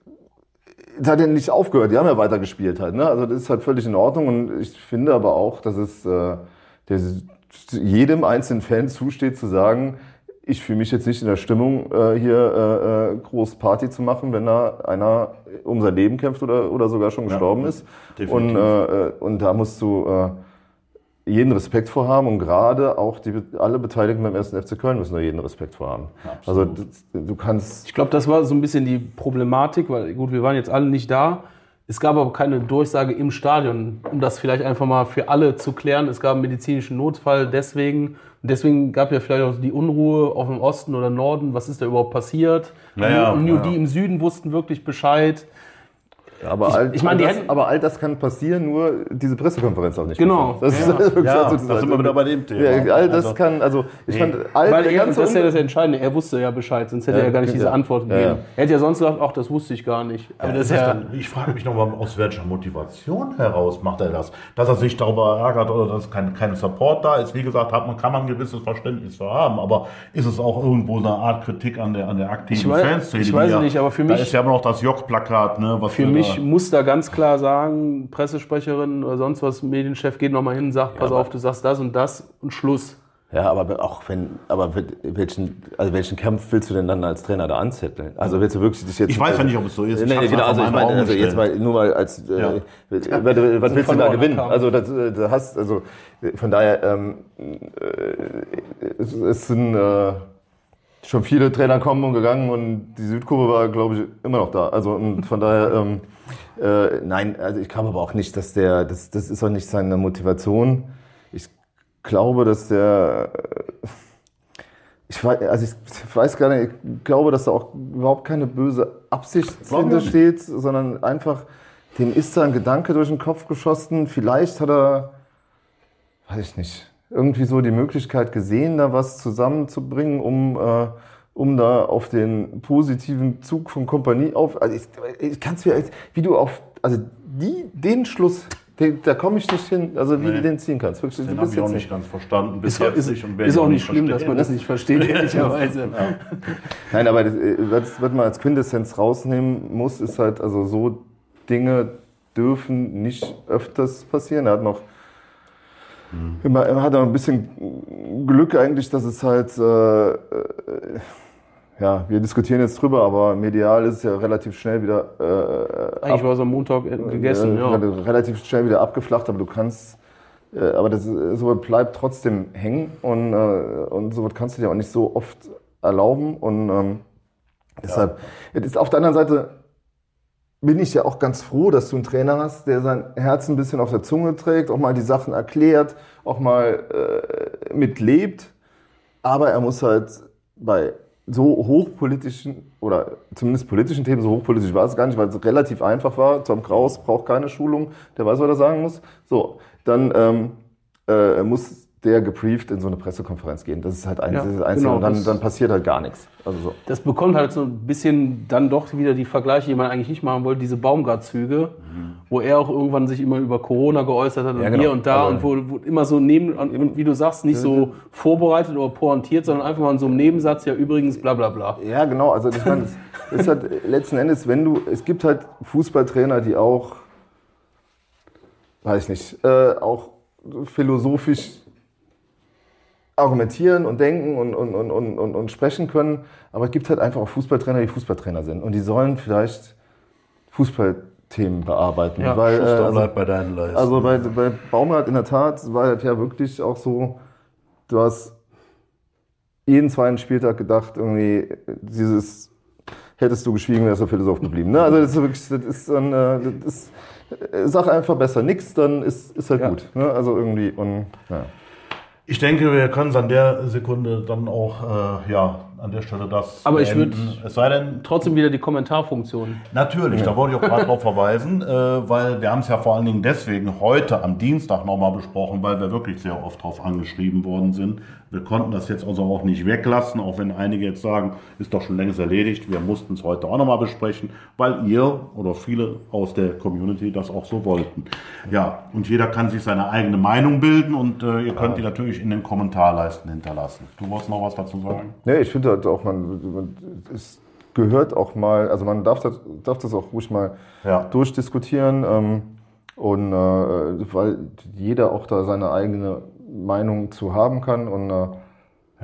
es hat ja nicht aufgehört, die haben ja weitergespielt halt, ne? Also das ist halt völlig in Ordnung und ich finde aber auch, dass es äh, der jedem einzelnen Fan zusteht zu sagen, ich fühle mich jetzt nicht in der Stimmung, äh, hier äh, groß Party zu machen, wenn da einer um sein Leben kämpft oder, oder sogar schon gestorben ja, ist. Und, äh, und da musst du äh, jeden Respekt vor haben und gerade auch die, alle Beteiligten beim ersten F C Köln müssen da jeden Respekt vor haben. Also du, du kannst... Ich glaube, das war so ein bisschen die Problematik, weil gut, wir waren jetzt alle nicht da. Es gab aber keine Durchsage im Stadion, um das vielleicht einfach mal für alle zu klären. Es gab einen medizinischen Notfall, deswegen... Deswegen gab ja vielleicht auch die Unruhe auf dem Osten oder Norden. Was ist da überhaupt passiert? Naja, und nur ja. die im Süden wussten wirklich Bescheid. Aber, ich, all, ich meine, all die das, hätten, aber all das kann passieren, nur diese Pressekonferenz auch nicht. Genau. Das ja. ist wirklich ja, also, da sind wir wieder bei dem Thema. Ja, all das also, kann, also ich nee. fand, all Weil der er, ganze das ist ja das Entscheidende, er wusste ja Bescheid, sonst hätte ja, er ja gar nicht diese ja. Antwort gegeben. Ja, ja. Er hätte ja sonst gesagt, ach, das wusste ich gar nicht. Aber Ja, das ist ja, dann, ich frage mich nochmal, aus welcher Motivation heraus macht er das? Dass er sich darüber ärgert oder dass kein, kein Support da ist. Wie gesagt, hat man, kann man ein gewisses Verständnis für haben, aber ist es auch irgendwo eine Art Kritik an der, an der aktiven ich weiß, Fanszene? Ich weiß ja, nicht, aber für da mich... ist ja immer noch das Jock-Plakat. Ne, was Für mich da muss da ganz klar sagen, Pressesprecherin oder sonst was, Medienchef geht nochmal hin und sagt, pass aber- auf, du sagst das und das und Schluss. Ja, aber auch wenn, aber welchen, also welchen Kampf willst du denn dann als Trainer da anzetteln? Also willst du wirklich dich jetzt... Ich weiß ja nicht, ob es so ist. Nee, nee, hab's genau, einfach also ich mal im meine, Raum also jetzt gestellt. mal, nur mal als, Ja. äh, was, was willst du da verlorener gewinnen? Kampf. Also das, äh, du hast, also von daher, ähm, äh, es, es sind äh, schon viele Trainer kommen und gegangen und die Südkurve war, glaube ich, immer noch da. Also und von daher, ähm, äh, nein, also ich glaube aber auch nicht, dass der, das, das ist auch nicht seine Motivation. Ich glaube, dass der, ich weiß, also ich weiß gar nicht, ich glaube, dass da auch überhaupt keine böse Absicht hintersteht, sondern einfach, dem ist da ein Gedanke durch den Kopf geschossen. Vielleicht hat er, weiß ich nicht, irgendwie so die Möglichkeit gesehen, da was zusammenzubringen, um, äh, um da auf den positiven Zug von Kompanie auf, also ich, ich kann es mir, wie du auf, also die, den Schluss, den, da komme ich nicht hin, also wie Nee. du den ziehen kannst. Wirklich, Den du habe bist ich auch jetzt nicht ganz verstanden. Bis Ist, auch- jetzt ist, nicht und werde ist ich auch nicht schlimm, dass verstehen. man das nicht versteht, ehrlicherweise. Nein, aber das, äh, was, was man als Quintessenz rausnehmen muss, ist halt, also so Dinge dürfen nicht öfters passieren. Er hat noch Hm. immer, er hat auch ein bisschen Glück eigentlich, dass es halt, äh, äh, ja, wir diskutieren jetzt drüber, aber medial ist es ja relativ schnell wieder äh, Eigentlich war es am Montag gegessen, äh, ja. relativ schnell wieder abgeflacht, aber du kannst, äh, aber das, sowas bleibt trotzdem hängen und, äh, und sowas kannst du dir auch nicht so oft erlauben und ähm, deshalb, es ist auf der anderen Seite bin ich ja auch ganz froh, dass du einen Trainer hast, der sein Herz ein bisschen auf der Zunge trägt, auch mal die Sachen erklärt, auch mal äh, mitlebt, aber er muss halt bei so hochpolitischen oder zumindest politischen Themen, so hochpolitisch war es gar nicht, weil es relativ einfach war. Tom Kraus braucht keine Schulung, der weiß, was er sagen muss. So, dann ähm, äh, muss der gebrieft in so eine Pressekonferenz gehen. Das ist halt ein, Ja, das ist das Einzige. genau, und dann, das- dann passiert halt gar nichts. Also so. Das bekommt halt so ein bisschen dann doch wieder die Vergleiche, die man eigentlich nicht machen wollte, diese Baumgart-Züge, wo er auch irgendwann sich immer über Corona geäußert hat und Ja, genau. hier und da Also- und wo, wo immer so neben, und wie du sagst, nicht so vorbereitet oder pointiert, sondern einfach mal in so einem Nebensatz, ja übrigens bla bla bla. Ja, genau. Also ich meine, es ist halt letzten Endes, wenn du, es gibt halt Fußballtrainer, die auch, weiß ich nicht, äh, auch philosophisch argumentieren und denken und, und, und, und, und, und sprechen können. Aber es gibt halt einfach auch Fußballtrainer, die Fußballtrainer sind. Und die sollen vielleicht Fußballthemen bearbeiten. Ja, weil, äh, Schuster, also, bleib bei deinen Leisten. also bei, bei Baumgart in der Tat war das ja wirklich auch so, du hast jeden zweiten Spieltag gedacht, irgendwie dieses, hättest du geschwiegen, wärst du Philosoph geblieben. Ne? Also das ist wirklich, das ist dann, äh, das ist, äh, sag einfach besser nix, dann ist, ist halt Ja. gut. Ne? Also irgendwie, und ja. Ich denke, wir können es an der Sekunde dann auch, äh, ja, an der Stelle das Aber ich beenden. würd- Es sei denn, Trotzdem wieder die Kommentarfunktion. natürlich, da wollte ich auch gerade darauf verweisen, äh, weil wir haben es ja vor allen Dingen deswegen heute am Dienstag nochmal besprochen, weil wir wirklich sehr oft darauf angeschrieben worden sind. Wir konnten das jetzt also auch nicht weglassen, auch wenn einige jetzt sagen, ist doch schon längst erledigt. Wir mussten es heute auch nochmal besprechen, weil ihr oder viele aus der Community das auch so wollten. Ja, und jeder kann sich seine eigene Meinung bilden und äh, ihr könnt die natürlich in den Kommentarleisten hinterlassen. Du wolltest noch was dazu sagen? Ja, ich finde halt auch, man, man, es gehört auch mal, also man darf das, darf das auch ruhig mal Ja. durchdiskutieren ähm, und äh, weil jeder auch da seine eigene Meinung zu haben kann und äh, ja,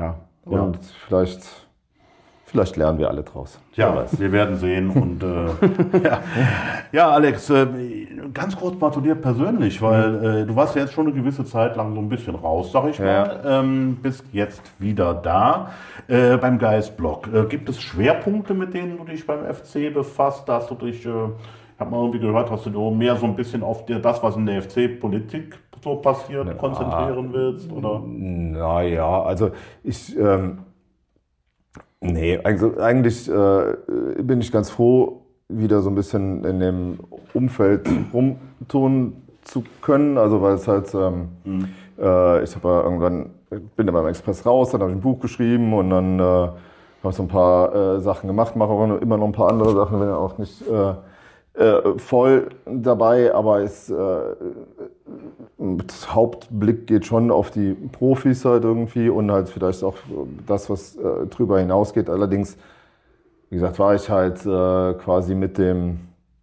Und ja. vielleicht, vielleicht lernen wir alle draus. Ja, wir werden sehen. Und äh, ja. ja, Alex, äh, ganz kurz mal zu dir persönlich, weil äh, du warst ja jetzt schon eine gewisse Zeit lang so ein bisschen raus, sag ich mal. Ja. Ähm, bist jetzt wieder da äh, beim Geistblog. Äh, gibt es Schwerpunkte, mit denen du dich beim F C befasst? Hast du dich, äh, ich habe mal irgendwie gehört, dass du mehr so ein bisschen auf dir, das, was in der F C-Politik so passiert, ja. konzentrieren willst? Oder? Naja, also ich... Ähm Nee, also eigentlich äh, bin ich ganz froh, wieder so ein bisschen in dem Umfeld rumtun zu können. Also weil es halt, ähm, mhm. äh, ich habe ja irgendwann, bin dann beim Express raus, dann habe ich ein Buch geschrieben und dann äh, habe ich so ein paar äh, Sachen gemacht, mache aber immer noch ein paar andere Sachen, bin ja auch nicht äh, äh, voll dabei, aber es, äh, das Hauptblick geht schon auf die Profis halt irgendwie und halt vielleicht auch das, was äh, drüber hinausgeht. Allerdings, wie gesagt, war ich halt äh, quasi mit dem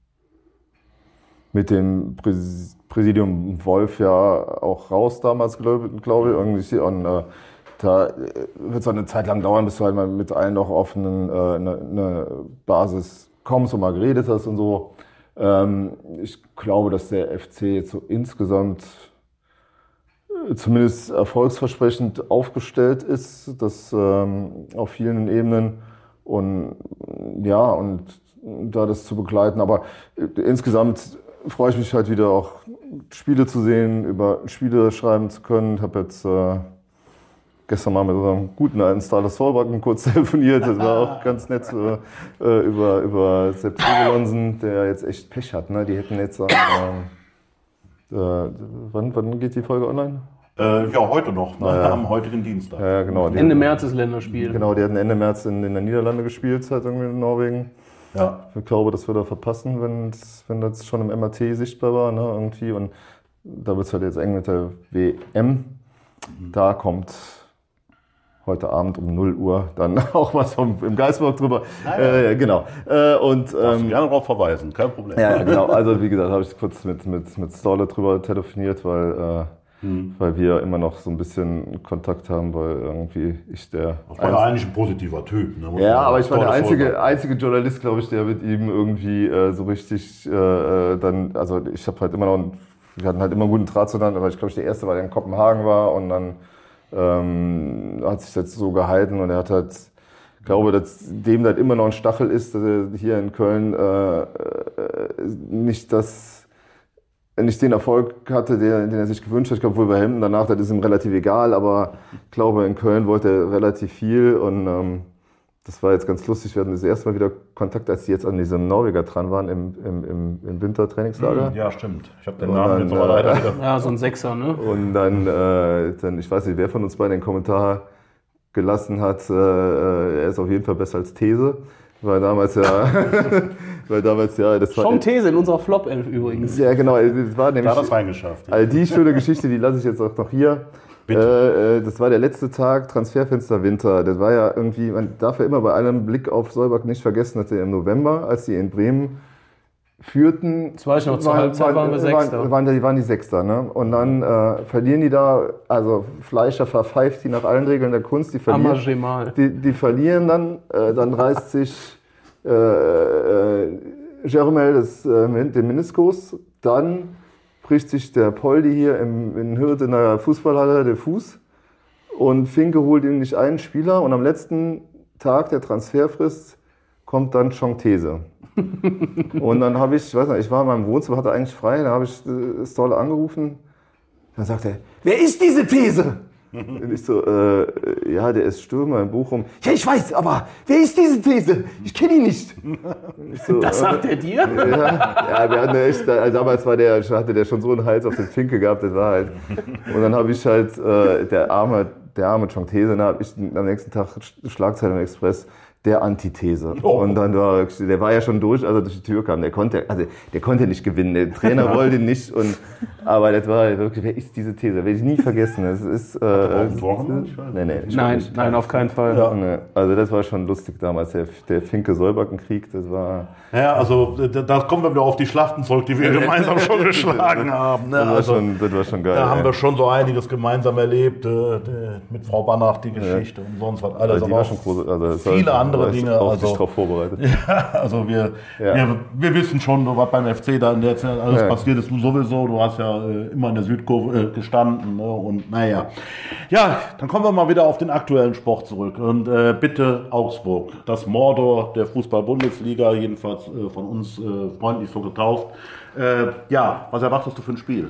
mit dem Präs Präsidium Wolf ja auch raus damals, glaube glaub ich. Irgendwie. Und äh, da wird es eine Zeit lang dauern, bis du halt mal mit allen noch auf einen, äh, eine, eine Basis kommst und mal geredet hast und so. Ähm, ich glaube, dass der F C jetzt so insgesamt zumindest erfolgsversprechend aufgestellt ist, das ähm, auf vielen Ebenen und ja, und da das zu begleiten. Aber insgesamt freue ich mich halt wieder auch Spiele zu sehen, über Spiele schreiben zu können. Ich habe jetzt äh, gestern mal mit unserem guten alten Starler Solbakken kurz telefoniert. Das war auch ganz nett äh, über, über Sepp Silonsen, der jetzt echt Pech hat. Ne? Die hätten jetzt... Äh, äh, wann, wann geht die Folge online? Äh, ja, heute noch, ne? Ja. Am heutigen Dienstag. Ja, genau. Ende hatten, März ist Länderspiel. Genau, die hatten Ende März in, in der Niederlande gespielt, halt irgendwie in Norwegen. Ja. Ich glaube, das wird er verpassen, wenn, wenn das schon im M R T sichtbar war, ne, irgendwie. Und da wird es halt jetzt eng mit der W M. Da kommt heute Abend um null Uhr dann auch was vom, im Geistblog drüber. Ah, ja. äh, genau. Äh, und, ähm, Darfst du gerne darauf verweisen, kein Problem. Ja, genau. Also wie gesagt, habe ich kurz mit, mit, mit Stolle drüber telefoniert, weil... Äh, Hm. weil wir immer noch so ein bisschen Kontakt haben, weil irgendwie ich der... Das war ja eigentlich ein positiver Typ. Ne? Ja, aber ich war der einzige, einzige Journalist, glaube ich, der mit ihm irgendwie äh, so richtig äh, dann... Also ich habe halt immer noch... Wir hatten halt immer einen guten Draht zueinander, aber ich glaube, ich der Erste war, der in Kopenhagen war und dann ähm, hat sich das so gehalten und er hat halt... Ich glaube, dass dem das immer noch ein Stachel ist, dass er hier in Köln äh, äh, nicht das... nicht den Erfolg hatte, den, den er sich gewünscht hat. Ich glaube, Wolverhampton danach, das ist ihm relativ egal, aber ich glaube, in Köln wollte er relativ viel und ähm, das war jetzt ganz lustig. Wir hatten das erste Mal wieder Kontakt, als die jetzt an diesem Norweger dran waren im, im, im, im Wintertrainingslager. Ja, stimmt. Ich habe den Namen dann, jetzt aber leider wieder. Ja, so ein Sechser, ne? Und dann, äh, dann, ich weiß nicht, wer von uns beiden den Kommentar gelassen hat, äh, er ist auf jeden Fall besser als These. Weil damals ja, weil damals ja, das war... Schon These in unserer Flop elf übrigens. Ja, genau, das war nämlich... Da hat das reingeschafft. Also die schöne Geschichte, die lasse ich jetzt auch noch hier. Äh, das war der letzte Tag, Transferfenster Winter. Das war ja irgendwie, man darf ja immer bei allem Blick auf Solbach nicht vergessen, dass er im November, als die in Bremen führten... Das weiß ich noch, zur waren, Halbzeit waren wir Sechster. Waren, waren, die waren die Sechster, ne? Und dann äh, verlieren die da, also Fleischer verpfeift die nach allen Regeln der Kunst, die verlieren, die, die verlieren dann, äh, dann reißt sich äh, äh, Jeromel das, äh, den Meniskus, dann bricht sich der Poldi hier im, in Hürth in der Fußballhalle den Fuß und Finke holt ihm nicht einen Spieler und am letzten Tag der Transferfrist kommt dann Chong-These. Und dann habe ich, ich weiß nicht, ich war in meinem Wohnzimmer, hatte eigentlich frei, da habe ich äh, Stolle angerufen. Dann sagt er, wer ist diese These? Und ich so, äh, ja, der ist Stürmer in Bochum. Ja, ich weiß, aber wer ist diese These? Ich kenne ihn nicht. So, das sagt er dir? Ja, ja, wir hatten echt, also damals war der, hatte der schon so einen Hals auf den Finke gehabt, das war halt. Und dann habe ich halt, äh, der arme, der arme Chong-These, da habe ich am nächsten Tag Schlagzeile im Express, der Antithese. Oh. Und dann war wirklich, der war ja schon durch, als er durch die Tür kam. Der konnte, also der konnte nicht gewinnen. Der Trainer wollte nicht. Und, aber das war wirklich, wer ist diese These? Werde ich nie vergessen. Das ist, äh, ein Tor gemacht? nee, nee, Nein, nicht. nein, auf keinen Fall. Ja. Nee, also das war schon lustig damals, der, der Finke-Solbakken-Krieg, das war... Ja, also da, da kommen wir wieder auf die Schlachten zurück, die wir gemeinsam schon geschlagen haben. Ne? Das war, Also, schon, das war schon geil. da ey. haben wir schon so einiges gemeinsam erlebt, äh, mit Frau Banach die Geschichte und sonst was alles. Also die aber war auch schon groß, also das viele war, andere war ich Dinge. auch Also, sich drauf vorbereitet. ja, also wir, Ja. wir, wir wissen schon, was beim F C da in der Zeit alles Ja. passiert ist. Du sowieso, du hast ja äh, immer in der Südkurve äh, gestanden. Ne? Und naja. Ja, dann kommen wir mal wieder auf den aktuellen Sport zurück. Und äh, bitte Augsburg, das Mordor der Fußball-Bundesliga, jedenfalls äh, von uns äh, freundlich so getauft. Äh, ja, was erwartest du für ein Spiel?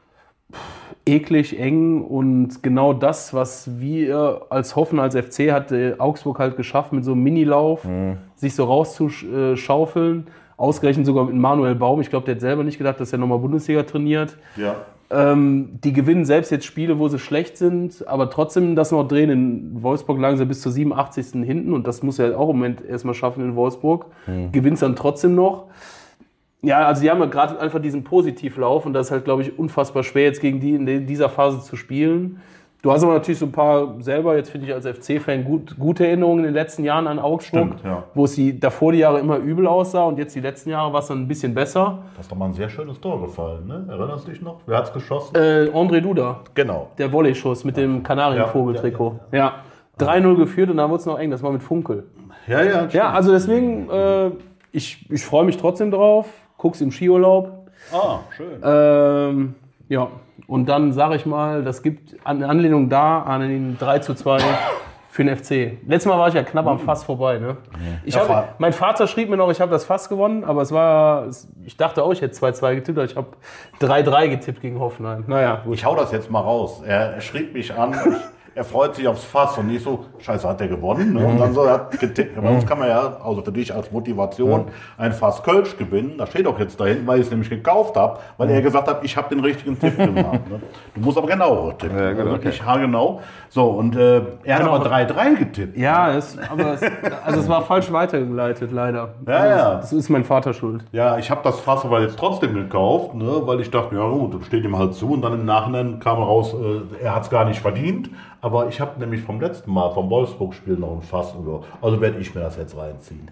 Eklig, eng und genau das, was wir als Hoffen als F C hat äh, Augsburg halt geschafft, mit so einem Minilauf sich so rauszuschaufeln. Ausgerechnet sogar mit Manuel Baum. Ich glaube, der hat selber nicht gedacht, dass er nochmal Bundesliga trainiert. Ja. Ähm, die gewinnen selbst jetzt Spiele, wo sie schlecht sind, aber trotzdem das noch drehen. In Wolfsburg lagen sie bis zur siebenundachtzigsten hinten und das muss er auch im Moment erstmal schaffen in Wolfsburg. Mhm. Gewinnt dann trotzdem noch. Ja, also die haben ja gerade einfach diesen Positivlauf und das ist halt, glaube ich, unfassbar schwer, jetzt gegen die in dieser Phase zu spielen. Du hast aber natürlich so ein paar selber, jetzt finde ich als F C-Fan, gut, gute Erinnerungen in den letzten Jahren an Augsburg, Stimmt, ja. wo es die, davor die Jahre immer übel aussah und jetzt die letzten Jahre war es dann ein bisschen besser. Das ist doch mal ein sehr schönes Tor gefallen, ne? Erinnerst du dich noch? Wer hat's geschossen? Äh, André Duda, Genau. der Volleyschuss mit dem Kanarienvogel-Trikot. Ja, ja, ja. drei null geführt und dann wurde es noch eng, das war mit Funkel. Ja, ja. Ja, also deswegen, äh, ich, ich freue mich trotzdem drauf, guck's im Skiurlaub. Ah, schön. Ähm, ja, und dann sage ich mal, das gibt eine Anlehnung da an den drei zu zwei für den F C. Letztes Mal war ich ja knapp am Fass vorbei. Ne? Ich Ja, hab, Fa- mein Vater schrieb mir noch, ich habe das Fass gewonnen, aber es war, ich dachte auch, ich hätte zwei zwei getippt, aber ich habe drei drei getippt gegen Hoffenheim. Naja, gut. Ich hau das jetzt mal raus. Er, er schrieb mich an, ich, er freut sich aufs Fass und nicht so, scheiße, hat der gewonnen? Ne? Und dann so, er hat getippt. Bei uns kann man ja, also für dich als Motivation, ein Fass Kölsch gewinnen. Da steht auch jetzt da hinten, weil ich es nämlich gekauft habe, weil er gesagt hat, ich habe den richtigen Tipp gemacht. Ne? Du musst aber genauer tippen. Ja, genau, Also wirklich haargenau. So, und äh, er hat aber drei drei getippt. Ja, es, aber es, also es war falsch weitergeleitet, leider. Ja, also ja. Das ist mein Vater schuld. Ja, ich habe das Fass aber jetzt trotzdem gekauft, ne, weil ich dachte, ja gut, das steht ihm halt zu. Und dann im Nachhinein kam raus, äh, er hat es gar nicht verdient. Aber ich habe nämlich vom letzten Mal, vom Wolfsburg-Spiel noch ein Fass über. Also werde ich mir das jetzt reinziehen.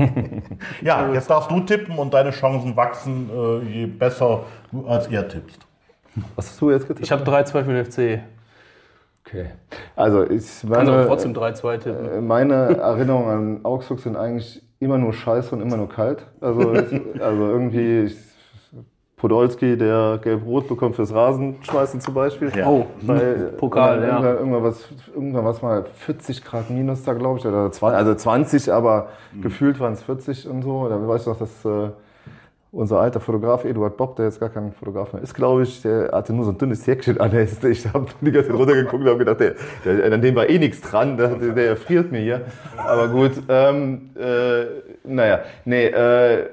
Ja, jetzt darfst du tippen und deine Chancen wachsen, äh, je besser du als er tippst. Was hast du jetzt getippt? Ich habe drei zwei für den F C. Okay. Also ich Kannst aber meine, trotzdem drei zwei tippen. äh, meine Erinnerungen an Augsburg sind eigentlich immer nur scheiße und immer nur kalt. Also, es- also irgendwie ich, Podolski, der gelb-rot bekommt fürs Rasenschmeißen zum Beispiel. Ja. Oh, Weil Pokal, äh, ja. irgendwann, irgendwann was, irgendwann was mal vierzig Grad minus da, glaube ich, oder zwanzig, also zwanzig, aber Mhm. gefühlt waren es vierzig und so. Da weiß ich noch, dass äh, unser alter Fotograf Eduard Bob, der jetzt gar kein Fotograf mehr ist, glaube ich, der hatte nur so ein dünnes Jäckchen an. Der ist- Ich habe die ganze Zeit runtergeguckt und habe gedacht, der, der, an dem war eh nichts dran, der, der, der friert mir hier. Aber gut, ähm, äh, naja, nee, äh,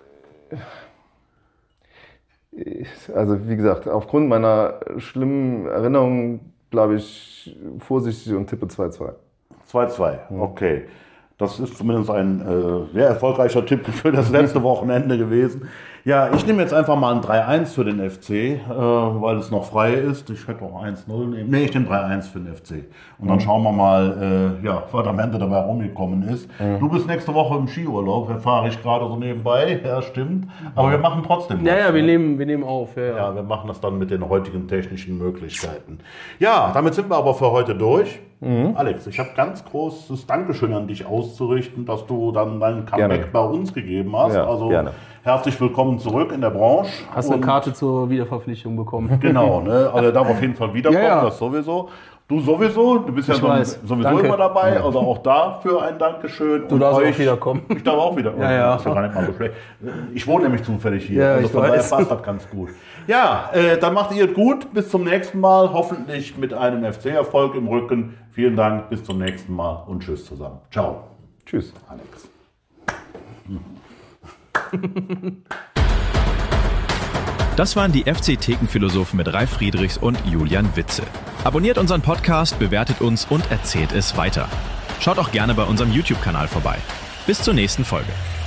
also wie gesagt, aufgrund meiner schlimmen Erinnerungen bleibe ich vorsichtig und tippe zwei zwei. zwei zwei, okay. Das ist zumindest ein äh, sehr erfolgreicher Tipp für das letzte Wochenende gewesen. Ja, ich nehme jetzt einfach mal ein drei eins für den F C, äh, weil es noch frei ist. Ich hätte auch eins null nehmen. Nee, ich nehme drei eins für den F C. Und dann schauen wir mal, äh, ja, was am Ende dabei rumgekommen ist. Du bist nächste Woche im Skiurlaub, da fahre ich gerade so nebenbei. Ja, stimmt. Aber wir machen trotzdem Ja, was, ja, wir ne? nehmen, wir nehmen auf. Ja, ja. Ja, wir machen das dann mit den heutigen technischen Möglichkeiten. Ja, damit sind wir aber für heute durch. Alex, ich habe ganz großes Dankeschön an dich auszurichten, dass du dann dein Comeback Gerne. bei uns gegeben hast. Ja, also gerne. herzlich willkommen zurück in der Branche. Hast du eine Und Karte zur Wiederverpflichtung bekommen? Genau, ne? Also er darf auf jeden Fall wiederkommen, Ja, ja. das sowieso. Du sowieso, du bist ja Ich so, weiß. sowieso Danke. immer dabei, also auch dafür ein Dankeschön. Du darfst auch wiederkommen. Ich darf auch wieder. Ja, ja. Das ist ja gar nicht mal so schlecht. Ich wohne nämlich zufällig hier, Ja, also ich von daher weiß. passt das ganz gut. Ja, äh, dann macht ihr es gut. Bis zum nächsten Mal, hoffentlich mit einem F C-Erfolg im Rücken. Vielen Dank, bis zum nächsten Mal und tschüss zusammen. Ciao. Tschüss. Alex. Das waren die F C-Thekenphilosophen mit Ralf Friedrichs und Julian Witzel. Abonniert unseren Podcast, bewertet uns und erzählt es weiter. Schaut auch gerne bei unserem YouTube-Kanal vorbei. Bis zur nächsten Folge.